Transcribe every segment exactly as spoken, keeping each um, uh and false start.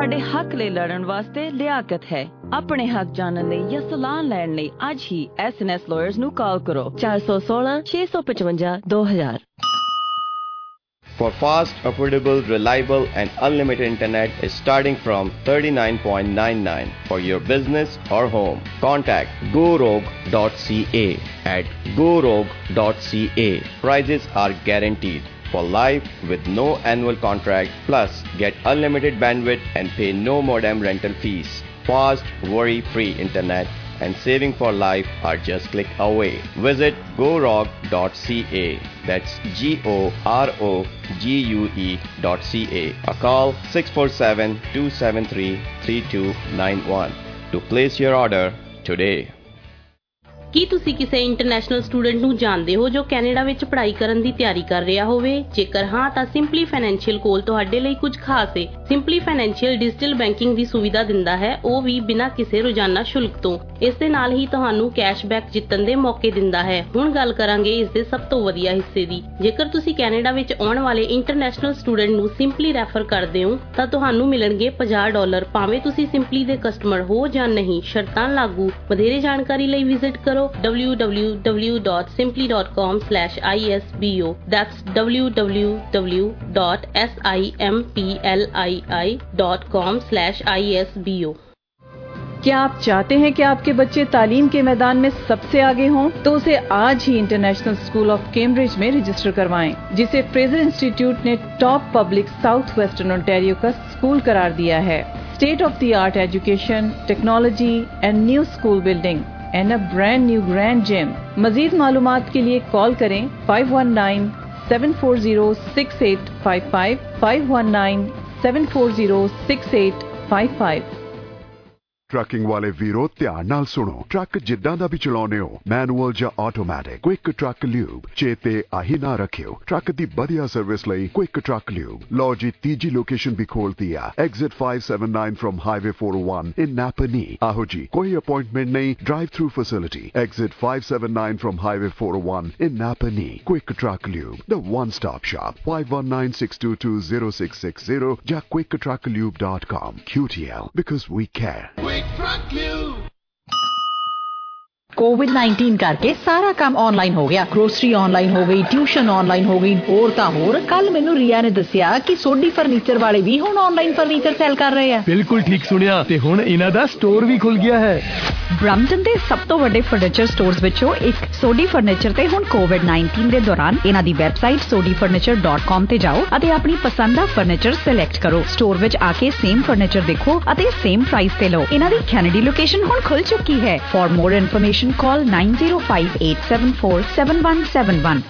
ਤੁਹਾਡੇ ਹੱਕ ਲਈ ਲੜਨ ਵਾਸਤੇ ਲਿਆਕਤ ਹੈ। ਆਪਣੇ ਹੱਕ ਜਾਣਨ ਲਈ ਜਾਂ ਸਲਾਹ ਲੈਣ ਲਈ ਅੱਜ ਹੀ ਐਸ ਐਨ ਐਸ Lawyers ਨੂੰ ਕਾਲ ਕਰੋ ਚਾਰ ਸੌ ਸੋਲਾਂ ਛੇ ਸੌ ਪਚਵੰਜਾ ਦੋ ਹਜ਼ਾਰ। For fast, affordable, reliable and unlimited internet is starting from thirty-nine ninety-nine for your business or home. Contact go rogue dot c a at go rogue dot c a. Prices are guaranteed for life with no annual contract, plus get unlimited bandwidth and pay no modem rental fees. Fast, worry-free internet and saving for life are just click away. Visit go rogue dot c a. That's G O R O G U E dot C A. Or call six four seven, two seven three, three two nine one to place your order today. ਕੀ ਤੁਸੀਂ ਕਿਸੇ international student ਨੂੰ ਜਾਣਦੇ ਹੋ ਜੋ Canada ਵਿੱਚ ਪੜ੍ਹਾਈ ਕਰਨ ਦੀ ਤਿਆਰੀ ਕਰ ਰਿਹਾ ਹੋਵੇ? ਜੇਕਰ ਹਾਂ ਤਾਂ ਸਿੰਪਲੀ ਫਾਈਨੈਂਸ਼ੀਅਲ ਕੋਲ ਤੁਹਾਡੇ ਲਈ ਕੁਝ ਖਾਸ ਹੈ। ਸਿੰਪਲੀ ਫਾਈਨੈਂਸ਼ੀਅਲ ਡਿਜੀਟਲ ਬੈਂਕਿੰਗ ਦੀ ਸੁਵਿਧਾ ਦਿੰਦਾ ਹੈ, ਉਹ ਵੀ ਬਿਨਾਂ ਕਿਸੇ ਰੋਜ਼ਾਨਾ ਸ਼ੁਲਕ ਤੋਂ। ਇਸ ਦੇ ਨਾਲ ਹੀ ਤੁਹਾਨੂੰ ਕੈਸ਼ਬੈਕ ਜਿੱਤਣ ਦੇ ਮੌਕੇ ਦਿੰਦਾ ਹੈ। ਹੁਣ ਗੱਲ ਕਰਾਂਗੇ ਇਸ ਦੇ ਸਭ ਤੋਂ ਵਧੀਆ ਹਿੱਸੇ ਦੀ। ਜੇਕਰ ਤੁਸੀਂ ਕੈਨੇਡਾ ਵਿੱਚ ਆਉਣ ਵਾਲੇ ਇੰਟਰਨੈਸ਼ਨਲ ਸਟੂਡੈਂਟ ਨੂੰ ਸਿੰਪਲੀ ਰੈਫਰ ਕਰਦੇ ਹੋ ਤਾਂ ਤੁਹਾਨੂੰ ਮਿਲਣਗੇ ਪੰਜਾਹ ਡਾਲਰ, ਭਾਵੇਂ ਤੁਸੀਂ ਸਿੰਪਲੀ ਦੇ ਕਸਟਮਰ ਹੋ ਜਾਂ ਨਹੀਂ। ਸ਼ਰਤਾਂ ਲਾਗੂ। ਵਧੇਰੇ ਜਾਣਕਾਰੀ ਲਈ ਵਿਜ਼ਿਟ ਕਰੋ w w w dot simply dot com slash I S B O. That's w w w dot simpli dot com slash I S B O. کیا آپ چاہتے ہیں کہ آپ کے بچے تعلیم کے میدان میں سب سے آگے ہوں؟ تو اسے آج ہی انٹرنیشنل اسکول آف کیمبرج میں رجسٹر کروائیں، جسے فریزر انسٹیٹیوٹ نے top public South Western Ontario کا اسکول قرار دیا ہے۔ State of the art education, technology and new school building and a brand new grand gym. مزید معلومات کے لیے کال کریں five one nine seven four zero six eight five five five one nine seven four zero six eight five five. Trucking ਵਾਲੇ ਵੀਰੋ ਧਿਆਨ ਨਾਲ ਸੁਣੋ। ਟਰੱਕ ਜਿੱਦਾਂ ਦਾ ਵੀ ਚਲਾਉਂਦੇ ਹੋ, ਮੈਨੂਅਲ ਜਾਂ ਆਟੋਮੈਟਿਕ, ਕੁਇਕ ਟਰੱਕ ਲਿਊਬ ਚੇਤੇ ਆਹੀ ਨਾ ਰੱਖਿਓ। ਟਰੱਕ ਦੀ ਵਧੀਆ ਸਰਵਿਸ ਲਈ ਕੁਇਕ ਟਰੱਕ ਲਿਊਬ। ਲਓ ਜੀ, ਤੀਜੀ ਲੋਕੇਸ਼ਨ ਵੀ ਖੋਲਤੀ ਆ, exit five seventy-nine from highway four oh one in Napanee. ਆਹੋ ਜੀ, ਕੋਈ ਅਪਾਇੰਟਮੈਂਟ ਨਹੀਂ, drive through facility. Exit five seventy-nine from highway four oh one in Napanee. Quick truck lube, the one stop shop. five one nine six two two zero six six zero ਜਾਂ quick truck lube dot com. Q T L, because we care. COVID nineteen ਕਰਕੇ ਸਾਰਾ ਕੰਮ online ਹੋ ਗਿਆ। Grocery online ਹੋ ਗਈ, tuition online ਹੋ ਗਈ, ਹੋਰ ਤਾਂ ਹੋਰ। ਕੱਲ ਮੈਨੂੰ ਰੀਆ ਨੇ ਦੱਸਿਆ ਕਿ ਸੋਢੀ ਫਰਨੀਚਰ ਵਾਲੇ ਵੀ ਹੁਣ ਆਨਲਾਈਨ ਫਰਨੀਚਰ ਸੈਲ ਕਰ ਰਹੇ ਆ। ਬਿਲਕੁਲ ਠੀਕ ਸੁਣਿਆ, ਤੇ ਹੁਣ ਇਹਨਾਂ ਦਾ ਸਟੋਰ ਵੀ ਖੁੱਲ ਗਿਆ ਹੈ। ਬ੍ਰੈਂਪਟਨ ਦੇ ਸਭ ਤੋਂ ਵੱਡੇ ਫਰਨੀਚਰ ਸਟੋਰਸ ਵਿੱਚੋਂ ਇੱਕ ਸੋਢੀ ਫਰਨੀਚਰ ਤੇ ਹੁਣ ਕੋਵਿਡ ਨਾਈਨਟੀਨ ਦੇ ਦੌਰਾਨ ਇਹਨਾਂ ਦੀ website Sodhi furniture dot com ਤੇ ਜਾਓ ਅਤੇ ਆਪਣੀ ਪਸੰਦ ਦਾ ਫਰਨੀਚਰ ਸਿਲੈਕਟ ਕਰੋ। ਸਟੋਰ ਵਿੱਚ ਆ ਕੇ ਸੇਮ ਫਰਨੀਚਰ ਦੇਖੋ ਅਤੇ ਸੇਮ ਪ੍ਰਾਈਸ ਤੇ ਲਓ। ਇਹਨਾਂ ਦੀ ਕੈਨੇਡੀ ਲੋਕੇਸ਼ਨ ਹੁਣ ਖੁੱਲ ਚੁੱਕੀ ਹੈ। For more information call nine zero five eight seven four seven one seven one।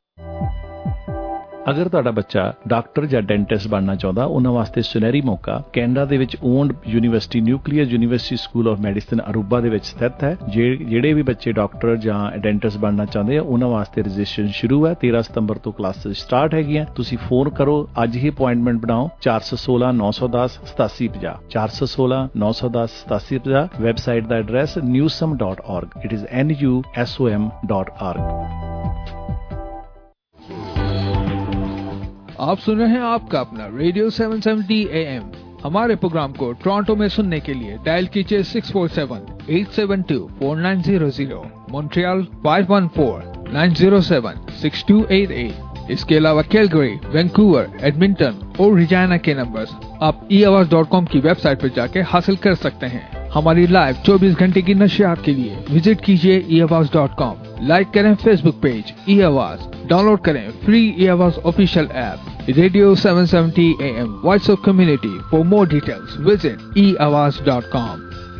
ਅਗਰ ਤੁਹਾਡਾ ਬੱਚਾ ਡਾਕਟਰ ਜਾਂ ਡੈਂਟਿਸਟ ਬਣਨਾ ਚਾਹੁੰਦਾ, ਉਹਨਾਂ ਵਾਸਤੇ ਸੁਨਹਿਰੀ ਮੌਕਾ ਕੈਨੇਡਾ ਦੇ ਵਿੱਚ owned university nuclear university school of medicine Aruba ਦੇ ਵਿੱਚ ਸਥਿਤ ਹੈ। ਜਿਹੜੇ ਵੀ ਬੱਚੇ ਡਾਕਟਰ ਜਾਂ ਡੈਂਟਿਸਟ ਬਣਨਾ ਚਾਹੁੰਦੇ ਆ, ਉਹਨਾਂ ਵਾਸਤੇ ਰਜਿਸਟ੍ਰੇਸ਼ਨ ਸ਼ੁਰੂ ਹੈ। ਤੇਰਾਂ ਸਤੰਬਰ ਤੋਂ ਕਲਾਸਿਸ ਸਟਾਰਟ ਹੈਗੀਆਂ। ਤੁਸੀਂ ਫੋਨ ਕਰੋ, ਅੱਜ ਹੀ ਅਪਾਇੰਟਮੈਂਟ ਬਣਾਓ। ਚਾਰ ਸੌ ਸੋਲਾਂ ਨੌ ਸੌ ਦਸ ਸਤਾਸੀ ਪੰਜਾਹ ਚਾਰ ਸੌ ਸੋਲਾਂ ਨੌ ਸੌ ਦਸ ਸਤਾਸੀ ਪੰਜਾਹ। ਵੈਬਸਾਈਟ ਦਾ address newsome dot org। It is n u s o m dot org। آپ سن رہے ہیں آپ کا اپنا radio seven seventy A M۔ ہمارے پروگرام کو ٹورانٹو میں سننے کے لیے ڈائل کیجیے six four seven eight seven two four nine zero zero، Montreal five one four nine zero seven six two eight eight۔ اس کے علاوہ کیلگری، وینکوور، ایڈمنٹن اور ریجائنا کے نمبرز آپ ای آواز ڈاٹ کام کی ویب سائٹ پر جا کے حاصل کر سکتے ہیں۔ ہماری لائیو چوبیس گھنٹے کی نشریات کے لیے وزٹ کیجیے E Awaaz dot com. Like کریں Facebook page E Awaaz, download کریں free E Awaaz official app radio seven seventy A M voice of community. For more details visit E Awaaz dot کام۔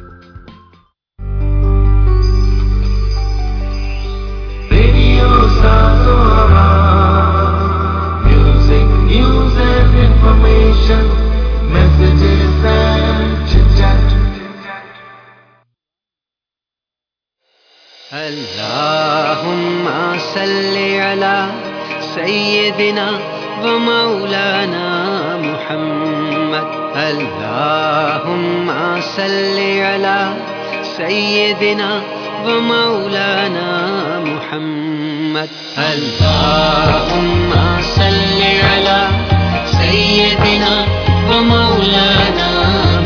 اللهم صل على سيدنا ومولانا محمد۔ اللهم صل على سيدنا ومولانا محمد۔ اللهم صل على سيدنا ومولانا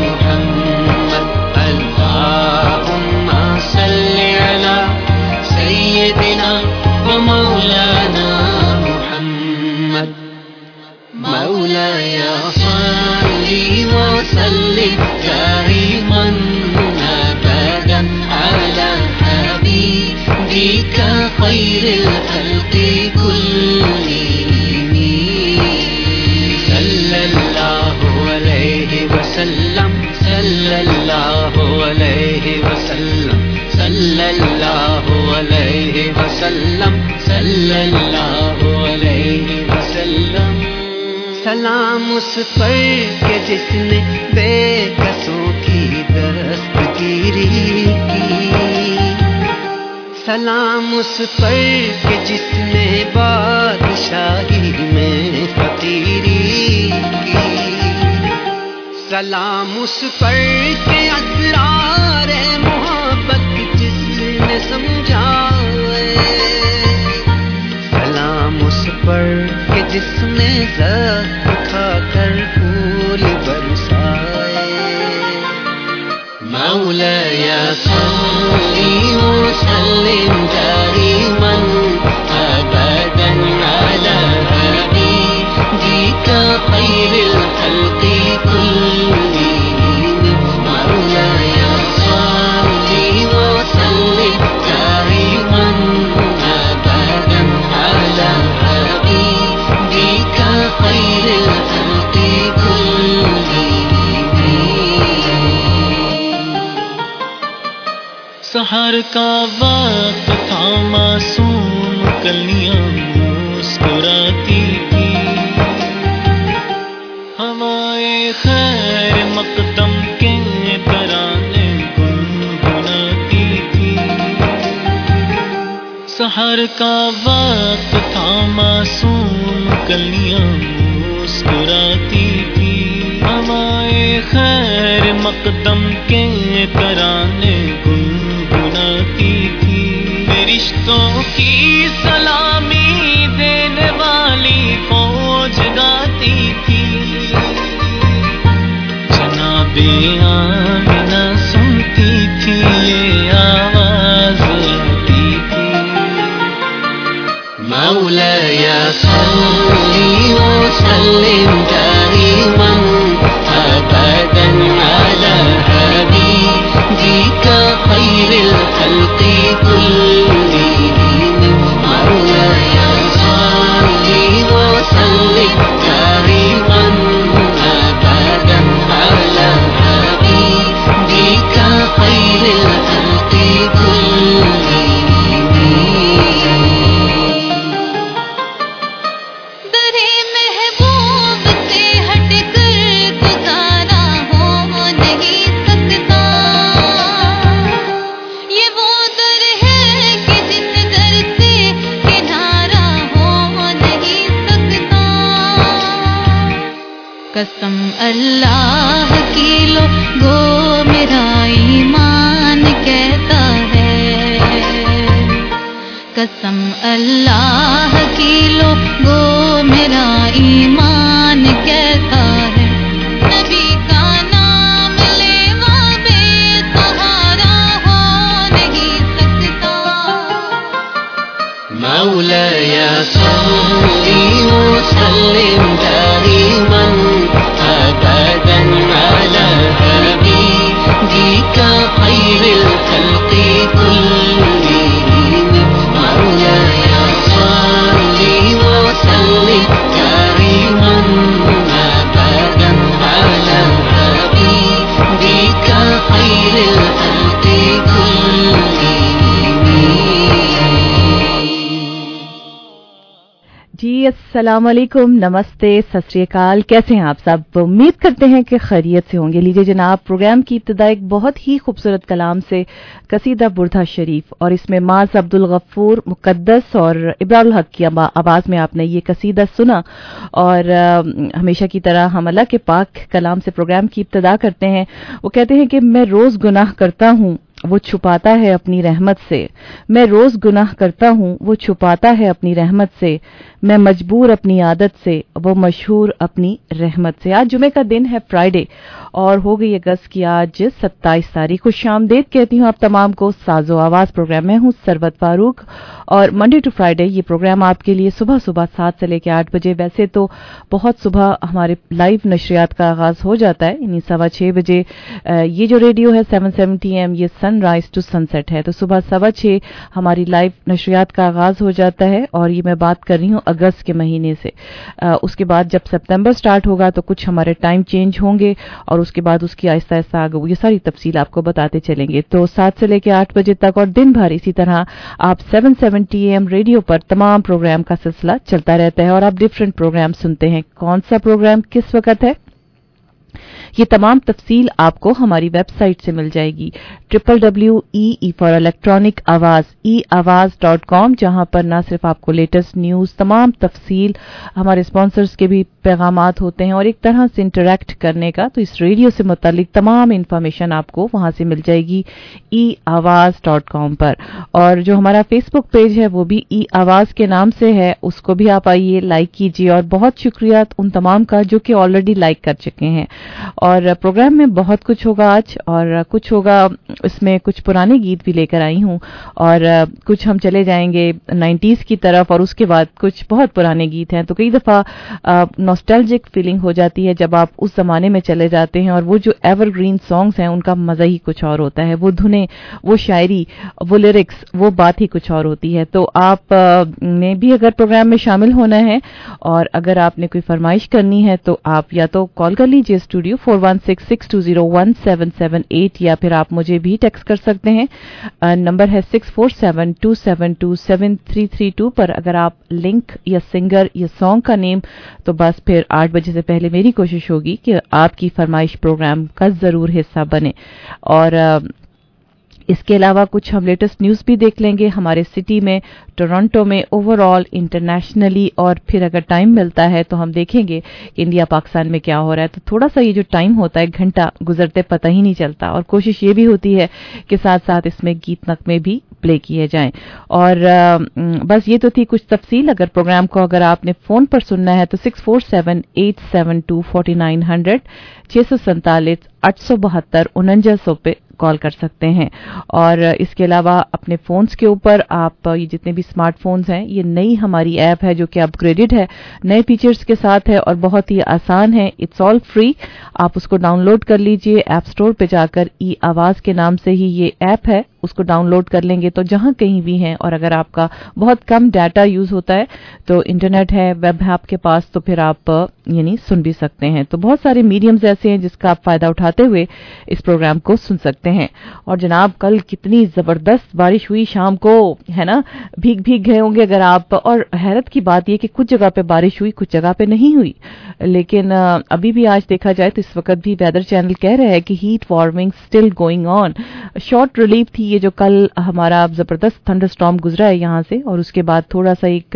اللہ علیہ وسلم صلی اللہ علیہ وسلم صلی اللہ علیہ وسلم. سلام اس پر کہ جس نے بے کسوں کی دستگیری کی، سلام اس پر کہ جس نے بادشاہی میں فقیری کی، سلام اس پر کہ اسرار محبت جس نے سمجھائے، سلام اس پر کہ جس نے زخم کھا کر پھول برسائے. مولاي صل وسلم دائما ابدا على حبيبك خير الخلق كلهم. مولاي صل وسلم دائما ابدا على حبيبك خير الخلق كلهم. سحر کا وقت تھا معصوم کلیاں مسکراتی تھی، ہوائے خیر مقدم کے ترانے گنگناتی تھی. سحر کا وقت تھا معصوم کلیاں مسکراتی تھی، ہوائے خیر مقدم کے ترانے گنگناتی تھی. رشتوں کی سلامی دینے والی فوج گاتی تھی، جناب آمنہ سنتی تھی یہ آواز آتی تھی. مولاي صل وسلم دائما ابدا على حبيبك خير الخلق كلهم. مولاي صل وسلم دائما ابدا على حبيبك خير الخلق كلهم. قسم اللہ کی لو گو میرا ایمان کہتا ہے، قسم اللہ کی لو گو میرا ایمان کہتا ہے. نبی کا نام لیوا بے سہارا ہو نہیں سکتا. مولاي صل وسلم دائما ابدا على حبيبك خير الخلق كلهم. مولاي صل وسلم دائما ابدا على حبيبك خير الخلق كلهم. جی السلام علیکم، نمستے، ست سری اکال. کیسے ہیں آپ سب؟ امید کرتے ہیں کہ خیریت سے ہوں گے. لیجیے جناب، پروگرام کی ابتدا ایک بہت ہی خوبصورت کلام سے قصیدہ بردہ شریف، اور اس میں معاذ عبد الغفور مقدس اور ابراہیم الحق کی آواز میں آپ نے یہ قصیدہ سنا. اور ہمیشہ کی طرح ہم اللہ کے پاک کلام سے پروگرام کی ابتدا کرتے ہیں. وہ کہتے ہیں کہ میں روز گناہ کرتا ہوں، وہ چھپاتا ہے اپنی رحمت سے. میں روز گناہ کرتا ہوں، وہ چھپاتا ہے اپنی رحمت سے. میں مجبور اپنی عادت سے، وہ مشہور اپنی رحمت سے. آج جمعے کا دن ہے، فرائیڈے، اور ہو گئی اگست کی آج ستائیس تاریخ. خوش آمدید کہتی ہوں آپ تمام کو. ساز و آواز پروگرام میں ہوں سروت فاروق، اور منڈے ٹو فرائیڈے یہ پروگرام آپ کے لیے صبح صبح سات سے لے کے آٹھ بجے. ویسے تو بہت صبح ہمارے لائیو نشریات کا آغاز ہو جاتا ہے، یعنی سوا چھ بجے. یہ جو ریڈیو ہے سیون سیونٹی ایم، یہ سن सनराइज टू सनसेट है। तो सुबह सवा छः हमारी लाइव नशरियात का आगाज हो जाता है और ये मैं बात कर रही हूँ अगस्त के महीने से। आ, उसके बाद जब सितंबर स्टार्ट होगा तो कुछ हमारे टाइम चेंज होंगे और उसके बाद उसकी आहिस्ता आहिस्ता आगे ये सारी तफसील आपको बताते चलेंगे। तो सात से लेकर आठ बजे तक और दिन भर इसी तरह आप seven seventy A M radio पर तमाम प्रोग्राम का सिलसिला चलता रहता है और आप डिफरेंट प्रोग्राम सुनते हैं। कौन सा प्रोग्राम किस वक्त है ये तमाम तफसील आपको हमारी वेबसाइट से मिल जाएगी triple W E E for electronic Awaz E आवाज डॉट कॉम, जहां पर ना सिर्फ आपको लेटेस्ट न्यूज तमाम तफसील हमारे स्पॉन्सर्स के भी पैगामात होते हैं और एक तरह से इंटरेक्ट करने का, तो इस रेडियो से मुतालिक तमाम इंफॉर्मेशन आपको वहां से मिल जाएगी ई आवाज डॉट कॉम पर। और जो हमारा फेसबुक पेज है वो भी ई आवाज के नाम से है, उसको भी आप आइए लाइक कीजिए। और बहुत शुक्रिया उन तमाम का जो कि ऑलरेडी लाइक कर चुके हैं। और प्रोग्राम में बहुत कुछ होगा आज और कुछ होगा, इसमें कुछ पुराने गीत भी लेकर आई हूं और कुछ हम चले जाएंगे नाइंटीज़ की तरफ और उसके बाद कुछ बहुत पुराने गीत हैं। तो कई दफा नॉस्टैल्जिक फीलिंग हो जाती है जब आप उस जमाने में चले जाते हैं और वो जो एवरग्रीन सॉन्ग्स हैं उनका मजा ही कुछ और होता है। वो धुनें, वो शायरी, वो लिरिक्स, वो बात ही कुछ और होती है। तो आप ने भी अगर प्रोग्राम में शामिल होना है और अगर आपने कोई फरमाइश करनी है तो आप या तो कॉल कर लीजिए studio four one six six two zero one seven seven eight या फिर आप मुझे भी टेक्स्ट कर सकते हैं। नंबर है six four seven two seven two seven three three two पर। अगर आप लिंक या सिंगर या सॉन्ग का नेम, तो बस फिर आठ बजे से पहले मेरी कोशिश होगी कि आपकी फरमाइश प्रोग्राम का जरूर हिस्सा बने। और इसके अलावा कुछ हम लेटेस्ट न्यूज़ भी देख लेंगे हमारे सिटी में, टोरंटो में, ओवरऑल इंटरनेशनली, और फिर अगर टाइम मिलता है तो हम देखेंगे कि इंडिया पाकिस्तान में क्या हो रहा है। तो थोड़ा सा ये जो टाइम होता है घंटा गुजरते पता ही नहीं चलता और कोशिश ये भी होती है कि साथ साथ इसमें गीत नगमे भी प्ले किए जाएं। और बस ये तो थी कुछ तफसील। अगर प्रोग्राम को अगर आपने फोन पर सुनना है तो six four seven eight seven two forty nine hundred छह सौ सैंतालीस आठ सौ बहत्तर उनंजा सौ पे कॉल कर सकते हैं। और इसके अलावा अपने फोन्स के ऊपर आप ये जितने भी स्मार्टफोन्स हैं, ये नई हमारी ऐप है जो कि अपग्रेडेड है, नए फीचर्स के साथ है और बहुत ही आसान है। इट्स ऑल फ्री, आप उसको डाउनलोड कर लीजिए ऐप स्टोर पे जाकर। ई आवाज के नाम से ही ये ऐप है, उसको डाउनलोड कर लेंगे तो जहां कहीं भी हैं और अगर आपका बहुत कम डाटा यूज होता है तो इंटरनेट है, वेब है आपके पास, तो फिर आप यानी सुन भी सकते हैं। तो बहुत सारे मीडियम्स ऐसे हैं जिसका आप फायदा उठाते हुए इस प्रोग्राम को सुन सकते हैं। और जनाब कल कितनी जबरदस्त बारिश हुई शाम को, है ना, भीग भीग गए होंगे अगर आप। और हैरत की बात यह कि कुछ जगह पे बारिश हुई, कुछ जगह पे नहीं हुई, लेकिन अभी भी आज देखा जाए तो इस वक्त भी वेदर चैनल कह रहे हैं कि heat warming still going on. Short relief थी ये जो कल हमारा जबरदस्त थंडरस्टॉर्म गुजरा है यहाँ से, और उसके बाद थोड़ा सा एक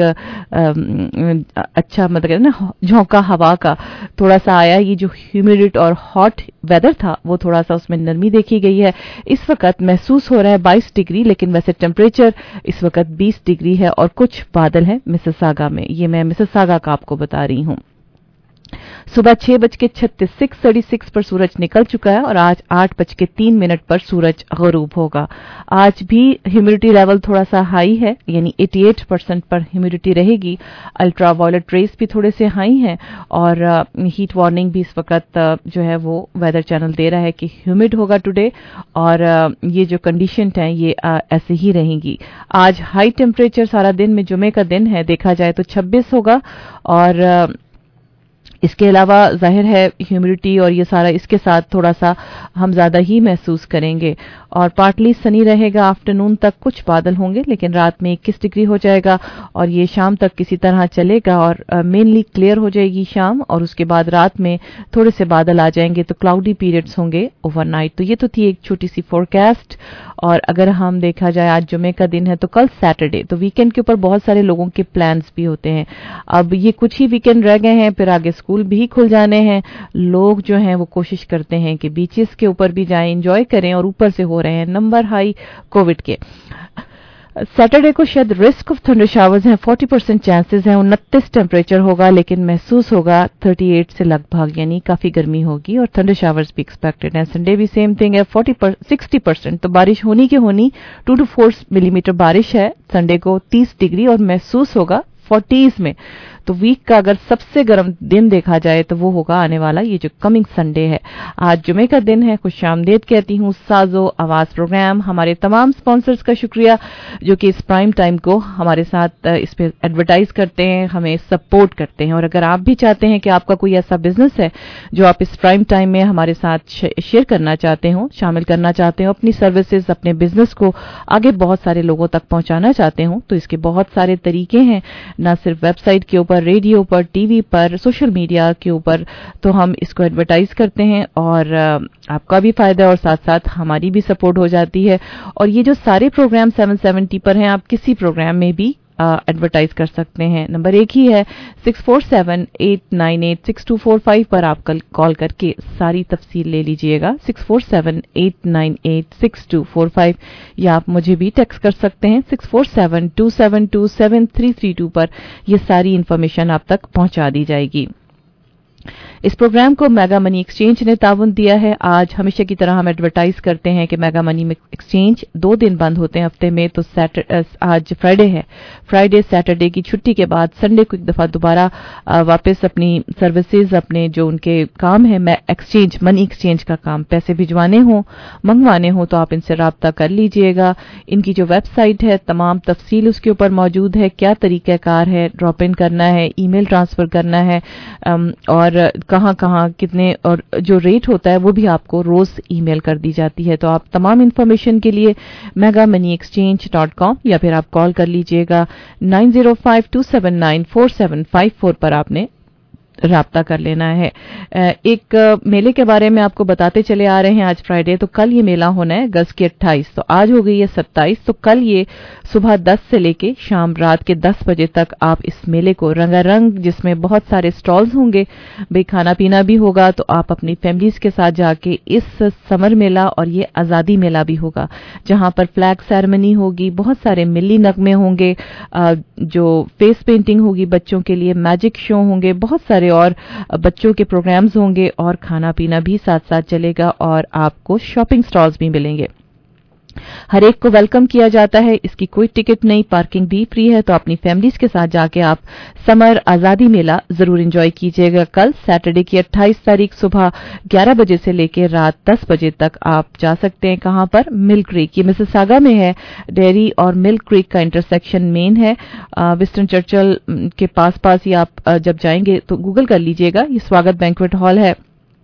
आ, अच्छा मतलब ना झोंका हवा का थोड़ा सा आया। ये जो ह्यूमिडिटी और हॉट वेदर था वो थोड़ा सा उसमें नरमी देखी गई है। इस वक्त महसूस हो रहा है बाईस डिग्री, लेकिन वैसे टेम्परेचर इस वक्त बीस डिग्री है और कुछ बादल है मिसिसागा में। ये मैं मिसिसागा का आपको बता रही हूँ। सुबह छह बज के छत्तीस सिक्स थर्टी सिक्स पर सूरज निकल चुका है और आज आठ बज के तीन मिनट पर सूरज गरूब होगा। आज भी ह्यूमिडिटी लेवल थोड़ा सा हाई है, यानी अठासी परसेंट पर ह्यूमिडिटी रहेगी। अल्ट्रा वायलेट रेस भी थोड़े से हाई हैं और हीट वार्निंग भी इस वक्त जो है वो वेदर चैनल दे रहा है कि ह्यूमिड होगा टुडे। और ये जो कंडीशन है ये ऐसे ही रहेंगी। आज हाई टेम्परेचर सारा दिन में, जुमे का दिन है, देखा जाए तो छब्बीस होगा। और इसके अलावा जाहिर है ह्यूमिडिटी और ये सारा, इसके साथ थोड़ा सा हम ज्यादा ही महसूस करेंगे। और पार्टली सनी रहेगा, आफ्टरनून तक कुछ बादल होंगे लेकिन रात में इक्कीस डिग्री हो जाएगा और ये शाम तक किसी तरह चलेगा और मेनली क्लियर हो जाएगी शाम, और उसके बाद रात में थोड़े से बादल आ जाएंगे तो क्लाउडी पीरियड्स होंगे ओवरनाइट। तो ये तो थी एक छोटी सी फोरकास्ट। और अगर हम देखा जाए आज जुमे का दिन है तो कल सैटरडे, तो वीकेंड के ऊपर बहुत सारे लोगों के प्लान्स भी होते हैं। अब ये कुछ ही वीकेंड रह गए हैं, फिर आगे स्कूल भी खुल जाने हैं। लोग जो हैं वो कोशिश करते हैं कि बीचेस के ऊपर भी जाएं, एंजॉय करें, और ऊपर से हो रहे हैं नंबर हाई कोविड के। सैटरडे को शायद रिस्क ऑफ थंडर शावर्स हैं, चालीस परसेंट चांसेस हैं, उनतीस टेम्परेचर होगा लेकिन महसूस होगा अड़तीस से लगभग, यानी काफी गर्मी होगी और थंडर शावर्स भी एक्सपेक्टेड हैं। संडे भी सेम थिंग है, चालीस पर, साठ परसेंट, तो बारिश होनी की होनी, टू टू फोर मिलीमीटर बारिश है संडे को, तीस डिग्री और महसूस होगा फोर्टीज में। तो वीक का अगर सबसे गर्म दिन देखा जाए तो वो होगा आने वाला ये जो कमिंग संडे है। आज जुमे का दिन है। खुशामदीद कहती हूँ साजो आवाज प्रोग्राम, हमारे तमाम स्पॉन्सर्स का शुक्रिया जो कि इस प्राइम टाइम को हमारे साथ इस पे एडवर्टाइज करते हैं, हमें सपोर्ट करते हैं। और अगर आप भी चाहते हैं कि आपका कोई ऐसा बिजनेस है जो आप इस प्राइम टाइम में हमारे साथ शेयर करना चाहते हो, शामिल करना चाहते हो, अपनी सर्विसेज अपने बिजनेस को आगे बहुत सारे लोगों तक पहुंचाना चाहते हो, तो इसके बहुत सारे तरीके हैं, ना सिर्फ वेबसाइट के ऊपर, रेडियो पर, टीवी पर, सोशल मीडिया के ऊपर। तो हम इसको एडवर्टाइज करते हैं और आपका भी फायदा और साथ साथ हमारी भी सपोर्ट हो जाती है। और ये जो सारे प्रोग्राम सेवन सेवेंटी पर हैं, आप किसी प्रोग्राम में भी एडवर्टाइज कर सकते हैं। नंबर एक ही है six four seven eight nine eight six two four five पर आप कल कॉल करके सारी तफसील ले लीजिएगा, six four seven eight nine eight six two four five, या आप मुझे भी टेक्स्ट कर सकते हैं six four seven two seven two seven three three two पर। ये सारी इंफॉर्मेशन आप तक पहुंचा दी जाएगी। इस प्रोग्राम को मेगा मनी एक्सचेंज ने ताउन दिया है। आज हमेशा की तरह हम एडवर्टाइज करते हैं कि मेगा मनी एक्सचेंज दो दिन बंद होते हैं हफ्ते में, तो सैटर आज फ्राइडे है, फ्राइडे सैटरडे की छुट्टी के बाद संडे को एक दफा दोबारा वापस अपनी सर्विसेज, अपने जो उनके काम है मैं एक्सचेंज मनी एक्सचेंज का काम, पैसे भिजवाने हो, मंगवाने हो, तो आप इनसे राब्ता कर लीजिएगा। इनकी जो वेबसाइट है तमाम तफसील उसके ऊपर मौजूद है, क्या तरीक़ाकार है, ड्रॉप इन करना है, ईमेल ट्रांसफर करना है, और कहाँ कहाँ कितने, और जो रेट होता है वो भी आपको रोज ईमेल कर दी जाती है। तो आप तमाम इंफॉर्मेशन के लिए mega money exchange dot com या फिर आप कॉल कर लीजिएगा nine zero five two seven nine four seven five four पर आपने राब्ता कर लेना है। एक मेले के बारे में आपको बताते चले आ रहे हैं। आज फ्राइडे, तो कल ये मेला होना है अगस्त की अट्ठाईस, तो आज हो गई है सत्ताईस, तो कल ये सुबह दस से लेके शाम रात के दस बजे तक आप इस मेले को रंगारंग, जिसमें बहुत सारे स्टॉल्स होंगे, भाई खाना पीना भी होगा, तो आप अपनी फैमिलीज के साथ जाके इस समर मेला और ये आज़ादी मेला भी होगा जहां पर फ्लैग सेरेमनी होगी, बहुत सारे मिली नगमे होंगे, जो फेस पेंटिंग होगी बच्चों के लिए, मैजिक शो होंगे, बहुत सारे और बच्चों के प्रोग्राम्स होंगे, और खाना पीना भी साथ साथ चलेगा, और आपको शॉपिंग स्टॉल्स भी मिलेंगे। हर एक को वेलकम किया जाता है, इसकी कोई टिकट नहीं, पार्किंग भी फ्री है। तो अपनी फैमिलीज के साथ जाके आप समर आज़ादी मेला जरूर एंजॉय कीजिएगा। कल सैटरडे की अट्ठाईस तारीख सुबह ग्यारह बजे से लेकर रात दस बजे तक आप जा सकते हैं। कहां पर? मिल्क क्रीक, ये मिसिसागा में है। डेयरी और मिल्क क्रीक का इंटरसेक्शन मेन है, विस्टन चर्चिल के पास पास ही आप जब जाएंगे तो गूगल कर लीजिएगा, ये स्वागत बैंक्वेट हॉल है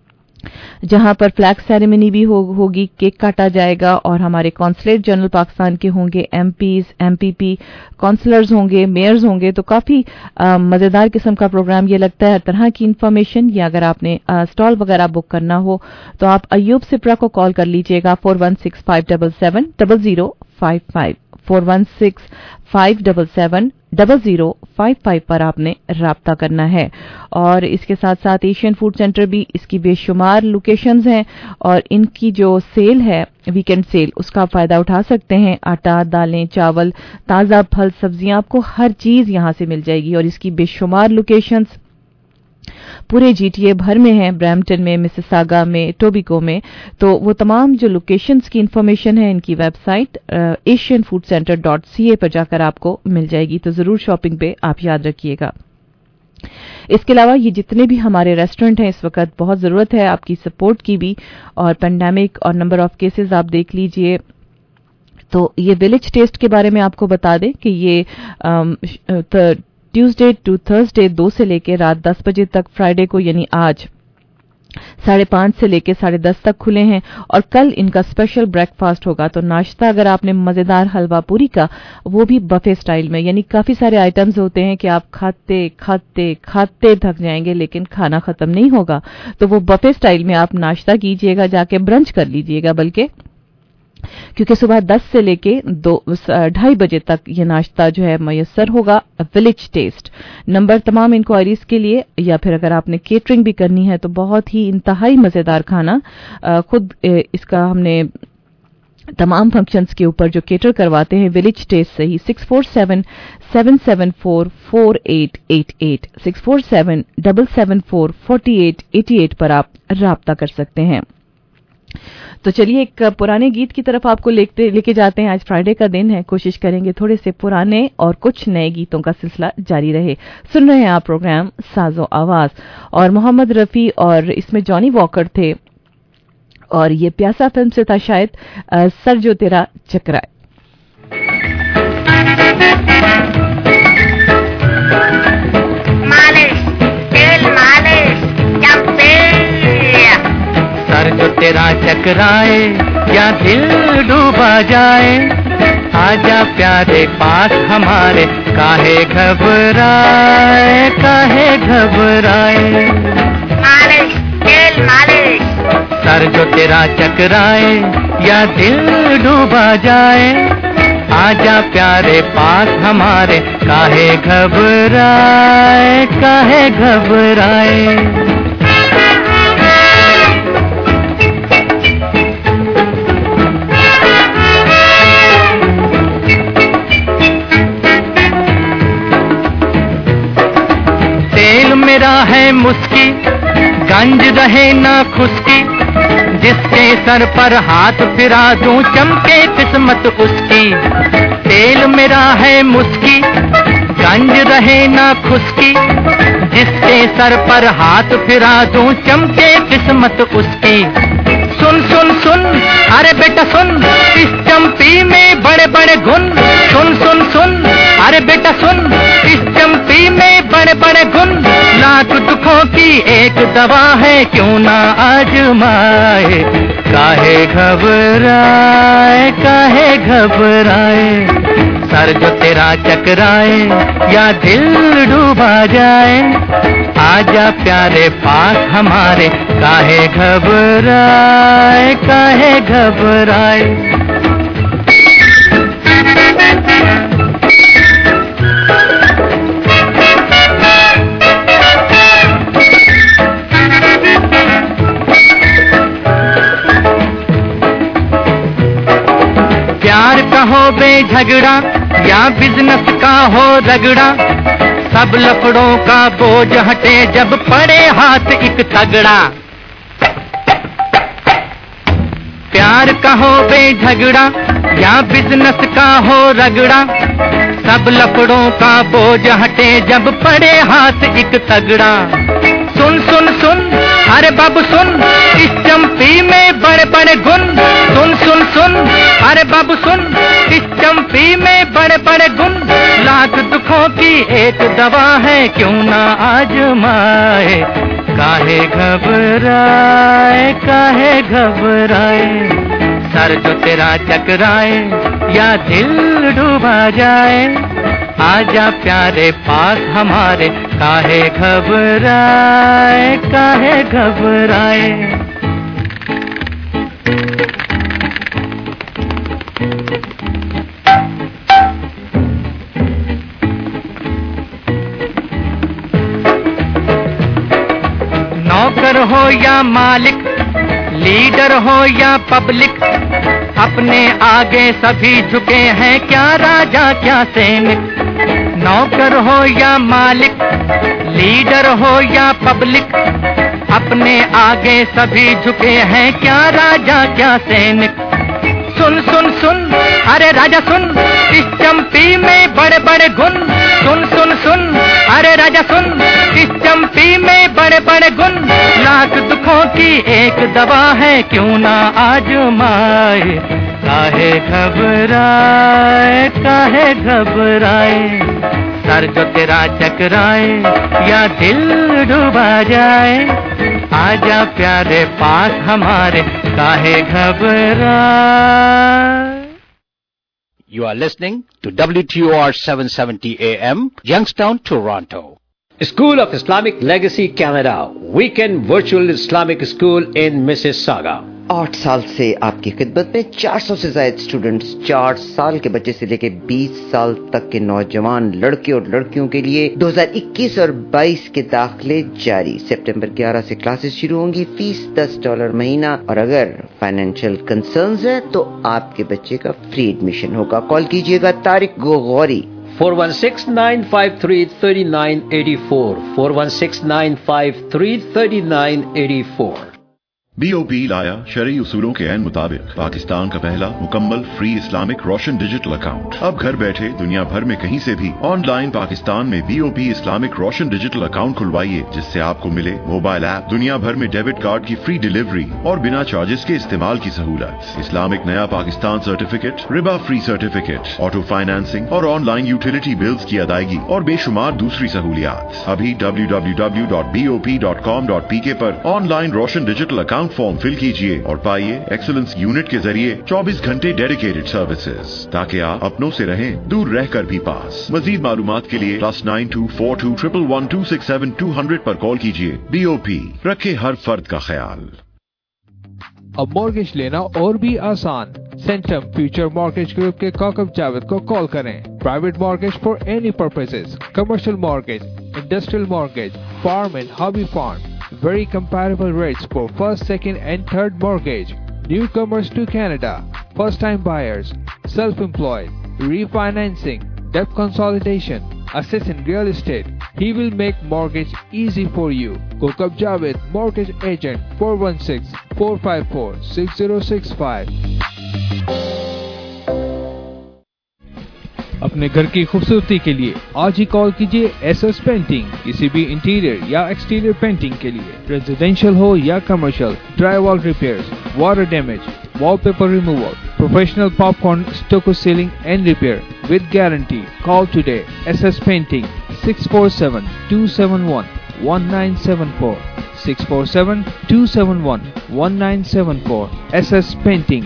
जहां पर फ्लैग सेरेमनी भी हो, होगी, केक काटा जाएगा, और हमारे कॉन्सुलेट जनरल पाकिस्तान के होंगे, एमपीज, एमपीपी, काउंसलर्स होंगे, मेयर्स होंगे। तो काफी मजेदार किस्म का प्रोग्राम ये लगता है। हर तरह की इंफॉर्मेशन, या अगर आपने स्टॉल वगैरह बुक करना हो तो आप अयूब सिप्रा को कॉल कर लीजिएगा four one six five seven seven double zero five five, four one six five seven seven double zero five five पर आपने राब्ता करना है। और इसके साथ साथ एशियन फूड सेंटर भी, इसकी बेशुमार लोकेशंस हैं, और इनकी जो सेल है वीकेंड सेल, उसका फायदा उठा सकते हैं। आटा, दालें, चावल, ताज़ा फल, सब्जियां, आपको हर चीज यहां से मिल जाएगी। और इसकी बेशुमार लोकेशंस पूरे जीटीए भर में है, ब्रैम्पटन में, मिसिसागा में, टोबिको में। तो वो तमाम जो लोकेशंस की इंफॉर्मेशन है इनकी website Asian food centre dot C A पर जाकर आपको मिल जाएगी। तो जरूर शॉपिंग पे आप याद रखिएगा। इसके अलावा ये जितने भी हमारे रेस्टोरेंट हैं, इस वक्त बहुत जरूरत है आपकी सपोर्ट की भी, और पेंडेमिक और नंबर ऑफ केसेस आप देख लीजिए। तो ये विलेज टेस्ट के बारे में आपको बता दें कि ये ट्यूसडे टू थर्सडे दो से लेकर रात दस बजे तक, फ्राइडे को यानी आज साढ़े पांच से लेकर साढ़े दस तक खुले हैं। और कल इनका स्पेशल ब्रेकफास्ट होगा। तो नाश्ता अगर आपने मजेदार हलवा पूरी का, वो भी बफे स्टाइल में, यानी काफी सारे आइटम्स होते हैं कि आप खाते खाते खाते थक जाएंगे लेकिन खाना खत्म नहीं होगा। तो वो बफे स्टाइल में आप नाश्ता कीजिएगा, जाके ब्रंच कर लीजिएगा बल्कि, क्योंकि सुबह दस से लेके दो ढाई बजे तक ये नाश्ता जो है मयसर होगा। विलेज टेस्ट नंबर तमाम इंक्वायरीज के लिए, या फिर अगर आपने केटरिंग भी करनी है तो बहुत ही इंतहाई मजेदार खाना, खुद इसका हमने तमाम फंक्शंस के ऊपर जो केटर करवाते हैं विलेज टेस्ट से ही। Six four seven seven seven four four eight eight eight, six four seven double seven four forty eight eighty eight पर आप राब्ता कर सकते हैं। तो चलिए एक पुराने गीत की तरफ आपको लेके लेके जाते हैं। आज फ्राइडे का दिन है, कोशिश करेंगे थोड़े से पुराने और कुछ नए गीतों का सिलसिला जारी रहे। सुन रहे हैं आप प्रोग्राम साजो आवाज, और मोहम्मद रफी और इसमें जॉनी वॉकर थे, और ये प्यासा फिल्म से था शायद, सर जो तेरा चकराए। सर जो तेरा चकराए या दिल डूबा जाए, आजा प्यारे पास हमारे, काहे घबराए काहे घबराए। मालिश तेल मालिश। सर जो तेरा चकराए या दिल डूबा जाए, आजा प्यारे पास हमारे, काहे घबराए काहे घबराए। तेल मेरा है मुस्की, गंज रहे ना खुशकी, जिसके सर पर हाथ फिरा दूं चमके किस्मत उसकी। तेल मेरा है मुस्की, गंज रहे ना खुशकी, जिसके सर पर हाथ फिरा दूं चमके किस्मत उसकी। सुन सुन सुन अरे बेटा सुन, इस चंपी में बड़े बड़े गुण। सुन सुन सुन अरे बेटा सुन, इस चंपी में बड़े बड़े गुण। लाख दुखों की एक दवा है, क्यों ना आजमाए, काहे घबराए काहे घबराए। सर जो तेरा चकराए या दिल डूबा जाए, आजा प्यारे पास हमारे, काहे घबराए काहे घबराए। प्यार का हो बेझगड़ा या बिजनेस का हो रगड़ा, सब लफड़ों का बोझ हटे जब पड़े हाथ एक तगड़ा। प्यार का हो बेझगड़ा या बिजनेस का हो रगड़ा, सब लफड़ों का बोझ हटे जब पड़े हाथ एक तगड़ा। सुन सुन सुन अरे बाबू सुन, इस चंपी में बड़े बड़े गुण। सुन सुन सुन अरे बाबू सुन, इस चंपी में बड़े बड़े गुण। लाख दुखों की एक दवा है, क्यों ना आजमाए, काहे घबराए काहे घबराए। सर जो तेरा चकराए या दिल डूबा जाए, आजा प्यारे पास हमारे, काहे घबराए काहे घबराए। नौकर हो या मालिक, लीडर हो या पब्लिक, अपने आगे सभी झुके हैं, क्या राजा क्या सैनिक। नौकर हो या मालिक, लीडर हो या पब्लिक, अपने आगे सभी झुके हैं, क्या राजा क्या सैनिक। सुन सुन सुन अरे राजा सुन, इस चंपी में बड़े बड़े गुण। सुन सुन सुन अरे राजा सुन, इस चंपी में बड़े बड़े गुण। लाख दुखों की एक दवा है, क्यों ना आजमाए, काहे घबराए काहे घबराए। सर जो तेरा चकराए या दिल डूबा जाए, आजा प्यारे पास हमारे, काहे घबराए। You are listening to W T O R seven seventy A M, Youngstown, Toronto. School of Islamic Legacy Canada, Weekend Virtual Islamic School in Mississauga. आठ साल से आपकी खिदमत में चार सौ से ज्यादा स्टूडेंट्स, चार साल के बच्चे से लेकर बीस साल तक के नौजवान लड़के और लड़कियों के लिए दो हज़ार इक्कीस और बाईस के दाखिले जारी। सितंबर ग्यारह से क्लासेस शुरू होंगी। फीस दस डॉलर महीना, और अगर फाइनेंशियल कंसर्न्स है तो आपके बच्चे का फ्री एडमिशन होगा। कॉल कीजिएगा Tariq Gogori four one six nine five three three nine eight four, four one six nine five three three nine eight four. B O P लाया शरई उसूलों के ऐन मुताबिक पाकिस्तान का पहला मुकम्मल free Islamic Roshan digital account. अब घर बैठे दुनिया भर में कहीं से भी ऑनलाइन पाकिस्तान में B O P Islamic Roshan digital account खुलवाइए, जिससे आपको मिले मोबाइल ऐप, दुनिया भर में डेबिट कार्ड की फ्री डिलीवरी और बिना चार्जेस के इस्तेमाल की सहूलत, इस्लामिक नया पाकिस्तान सर्टिफिकेट, रिबा फ्री सर्टिफिकेट, ऑटो फाइनेंसिंग और ऑनलाइन यूटिलिटी बिल्स की अदायगी और बेशुमार दूसरी सहूलियात। अभी W W W dot B O P dot com dot P K पर online Roshan digital account form fill कीजिए और पाइए एक्सीलेंस यूनिट के जरिए चौबीस घंटे डेडिकेटेड सर्विसेज, ताकि आप अपनों से रहें दूर रहकर भी पास। मजीद मालूमात के लिए plus nine two four two triple one two six seven two hundred पर कॉल कीजिए। बी ओ पी, रखे हर फर्द का ख्याल। अब मॉर्गेज लेना और भी आसान। सेंटम फ्यूचर मॉर्गेज ग्रुप के काकब जावेद को कॉल करें। Private mortgage for any purposes, commercial mortgage, industrial mortgage, farm and hobby farm. Very comparable rates for first, second and third mortgage. Newcomers to Canada, first-time buyers, self-employed, refinancing, debt consolidation, assets in real estate. He will make mortgage easy for you. Kokab Javed, Mortgage Agent, four one six, four five four, six zero six five. अपने घर की खूबसूरती के लिए आज ही call कीजिए S S painting. किसी भी इंटीरियर या एक्सटीरियर पेंटिंग के लिए, रेजिडेंशियल हो या commercial, dry wall repairs, water damage, wallpaper removal, professional popcorn stucco ceiling and repair with guarantee. Call today S S painting six four seven two seven one one nine seven four, six four seven two seven one one nine seven four. S S painting.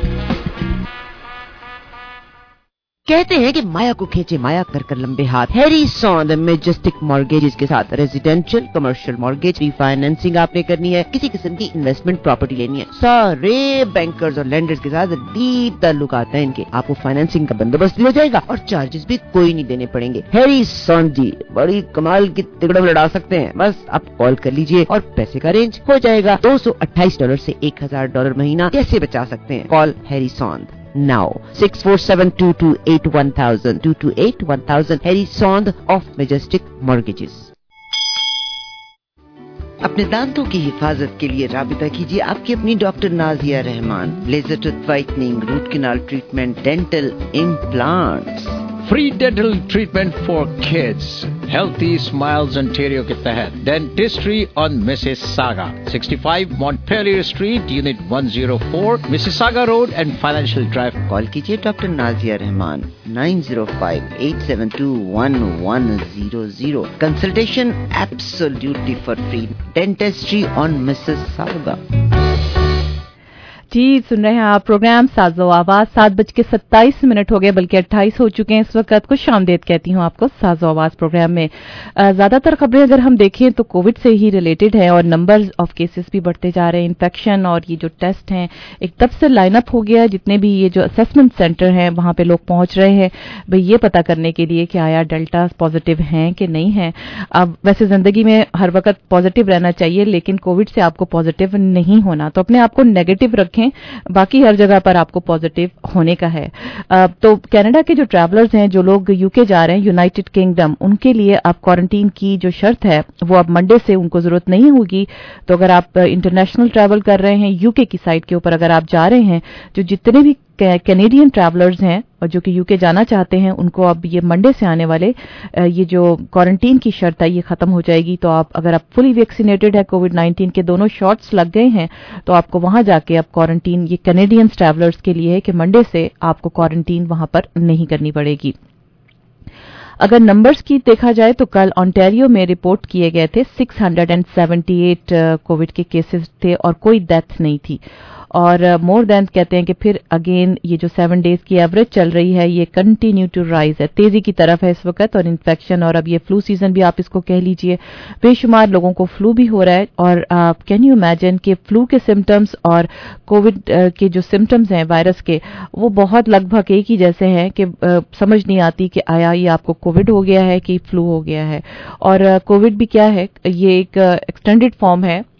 कहते हैं कि माया को खींचे माया कर कर लंबे हाथ। Harry sworn Majestic mortgages के साथ रेजिडेंशियल, कमर्शियल मॉर्गेज, रीफाइनेंसिंग आपने करनी है, किसी किस्म की इन्वेस्टमेंट प्रॉपर्टी लेनी है, सारे बैंकर्स और लेंडर्स के साथ डीप ताल्लुकात हैं इनके। आपको फाइनेंसिंग का बंदोबस्त भी हो जाएगा और चार्जेस भी कोई नहीं देने पड़ेंगे। हैरी सॉन जी बड़ी कमाल की तिगड़म लड़ा सकते हैं। बस आप कॉल कर लीजिए और पैसे का अरेंज हो जाएगा। दो सौ अट्ठाईस डॉलर से एक हजार डॉलर महीना कैसे बचा सकते हैं? Call Harry Sohn now six four seven two two eight one thousand two two eight one thousand Harry Sond of Majestic Mortgages। अपने दांतों की हिफाजत के लिए राबिता कीजिए आपकी अपनी doctor Nazia Rahman. Laser tooth whitening, root canal treatment, dental implants, free dental treatment for kids, healthy smiles Ontario के तहत dentistry on Mississauga, sixty-five Montpelier Street, Unit one oh four, Mississauga Road and Financial Drive। Call कीजिए doctor Nazia Rahman nine zero five eight seven two one one zero zero। Consultation absolutely for free. Dentistry on Mississauga. जी सुन रहे हैं आप programme साजो आवाज। सात बज के सत्ताईस मिनट हो गए, बल्कि अट्ठाईस हो चुके हैं इस वक्त। खुश आमदेद कहती हूँ आपको साजो आवाज प्रोग्राम में। ज्यादातर खबरें अगर हम देखें तो कोविड से ही रिलेटेड है और नंबर ऑफ केसेस भी बढ़ते जा रहे हैं। इन्फेक्शन और ये जो टेस्ट हैं एक तब से लाइनअप हो गया है। जितने भी ये जो असेसमेंट सेंटर हैं वहां पे लोग पहुंच रहे हैं भाई ये पता करने के लिए कि आया डेल्टा पॉजिटिव हैं कि नहीं है। अब वैसे जिंदगी में हर वक्त पॉजिटिव रहना चाहिए, लेकिन कोविड से आपको पॉजिटिव नहीं होना, तो अपने आप को नेगेटिव रखें। बाकी हर जगह पर आपको पॉजिटिव होने का है। तो कनाडा के जो ट्रैवलर्स हैं, जो लोग यूके जा रहे हैं, यूनाइटेड किंगडम, उनके लिए अब क्वारंटीन की जो शर्त है वो अब मंडे से उनको जरूरत नहीं होगी। तो अगर आप इंटरनेशनल ट्रैवल कर रहे हैं यूके की साइड के ऊपर अगर आप जा रहे हैं, जो जितने भी कैनेडियन ट्रैवलर्स हैं और जो कि यूके जाना चाहते हैं, उनको अब ये मंडे से आने वाले ये जो क्वारंटीन की शर्त है ये खत्म हो जाएगी। तो आप अगर आप फुली वैक्सीनेटेड है, कोविड नाइन्टीन के दोनों शॉट्स लग गए हैं, तो आपको वहां जाके अब क्वारंटीन ये कैनेडियन ट्रैवलर्स के लिए है कि मंडे से आपको क्वारंटीन वहां पर नहीं करनी पड़ेगी। अगर नंबर्स की देखा जाए तो कल ओंटारियो में रिपोर्ट किए गए थे छह सौ अठहत्तर कोविड के केसेस थे और कोई डेथ नहीं थी। और मोर देन कहते हैं कि फिर अगेन ये जो सेवन डेज की एवरेज चल रही है ये कंटिन्यू टू राइज है, तेजी की तरफ है इस वक्त। और इन्फेक्शन और अब ये फ्लू सीजन भी आप इसको कह लीजिए, बेशुमार लोगों को फ्लू भी हो रहा है। और आप कैन यू इमेजिन कि फ्लू के सिम्टम्स और कोविड के जो सिम्टम्स हैं वायरस के, वो बहुत लगभग एक ही जैसे हैं कि समझ नहीं आती कि आया ये आपको कोविड हो गया है कि फ्लू हो गया है। और कोविड भी क्या है, ये एक एक्सटेंडेड फॉर्म है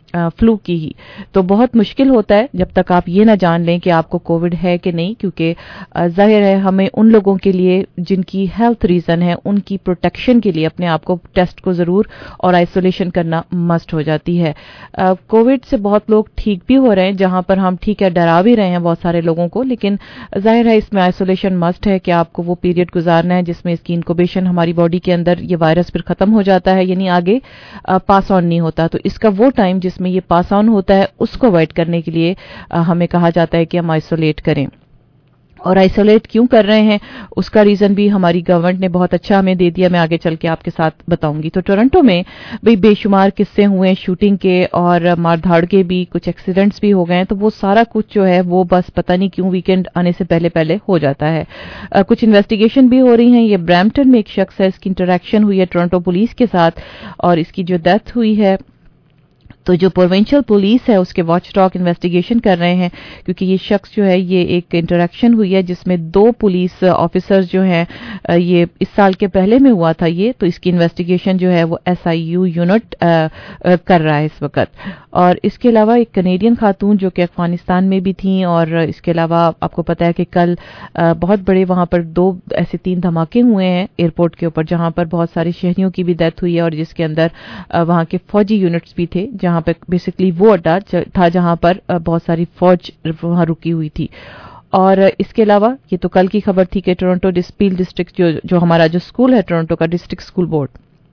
फ्लू की ही, तो बहुत मुश्किल होता है जब तक आप ये ना जान लें कि आपको कोविड है कि नहीं, क्योंकि जाहिर है हमें उन लोगों के लिए जिनकी हेल्थ रीज़न है उनकी प्रोटेक्शन के लिए अपने आप को टेस्ट को ज़रूर और आइसोलेशन करना मस्ट हो जाती है। कोविड से बहुत लोग ठीक भी हो रहे हैं, जहां पर हम ठीक है डरा भी रहे हैं बहुत सारे लोगों को, लेकिन जाहिर है इसमें आइसोलेशन मस्ट है कि आपको वो पीरियड गुजारना है जिसमें इसकी इनक्यूबेशन हमारी बॉडी के अंदर ये वायरस फिर खत्म हो जाता है, यानी आगे पास ऑन नहीं होता। तो इसका वो टाइम जिसमें ये पास ऑन होता है उसको अवॉइड करने के लिए आ, हमें कहा जाता है कि हम आइसोलेट करें। और आइसोलेट क्यों कर रहे हैं उसका रीजन भी हमारी गवर्नमेंट ने बहुत अच्छा हमें दे दिया, मैं आगे चल के आपके साथ बताऊंगी। तो टोरंटो में भाई बेशुमार किस्से हुए शूटिंग के और मारधाड़ के भी, कुछ एक्सीडेंट्स भी हो गए हैं, तो वो सारा कुछ जो है वो बस पता नहीं क्यों वीकेंड आने से पहले पहले हो जाता है। आ, कुछ इन्वेस्टिगेशन भी हो रही हैं। ये ब्रैम्पटन में एक शख्स है, इसकी इंटरेक्शन हुई है टोरंटो पुलिस के साथ और इसकी जो डेथ हुई है, तो जो प्रोविंशियल पुलिस है उसके वॉच डॉग इन्वेस्टिगेशन कर रहे हैं, क्योंकि ये शख्स जो है ये एक इंटरेक्शन हुई है जिसमें दो पुलिस ऑफिसर्स जो हैं, ये इस साल के पहले में हुआ था ये, तो इसकी इन्वेस्टिगेशन जो है वो एसआईयू यूनिट कर रहा है इस वक्त। और इसके अलावा एक कनेडियन खातून जो कि अफगानिस्तान में भी थी, और इसके अलावा आपको पता है कि कल बहुत बड़े वहां पर दो ऐसे तीन धमाके हुए हैं एयरपोर्ट के ऊपर, जहां पर बहुत सारे शहरियों की भी डेथ हुई है और जिसके अंदर वहां के फौजी यूनिट्स भी थे, जहां पे बेसिकली वो अड्डा था जहां पर बहुत सारी फौज वहां रुकी हुई थी। और इसके अलावा ये तो कल की खबर थी कि टोरंटो डिस्पील डिस्ट्रिक्ट जो जो हमारा जो स्कूल है टोरंटो का डिस्ट्रिक्ट स्कूल बोर्ड,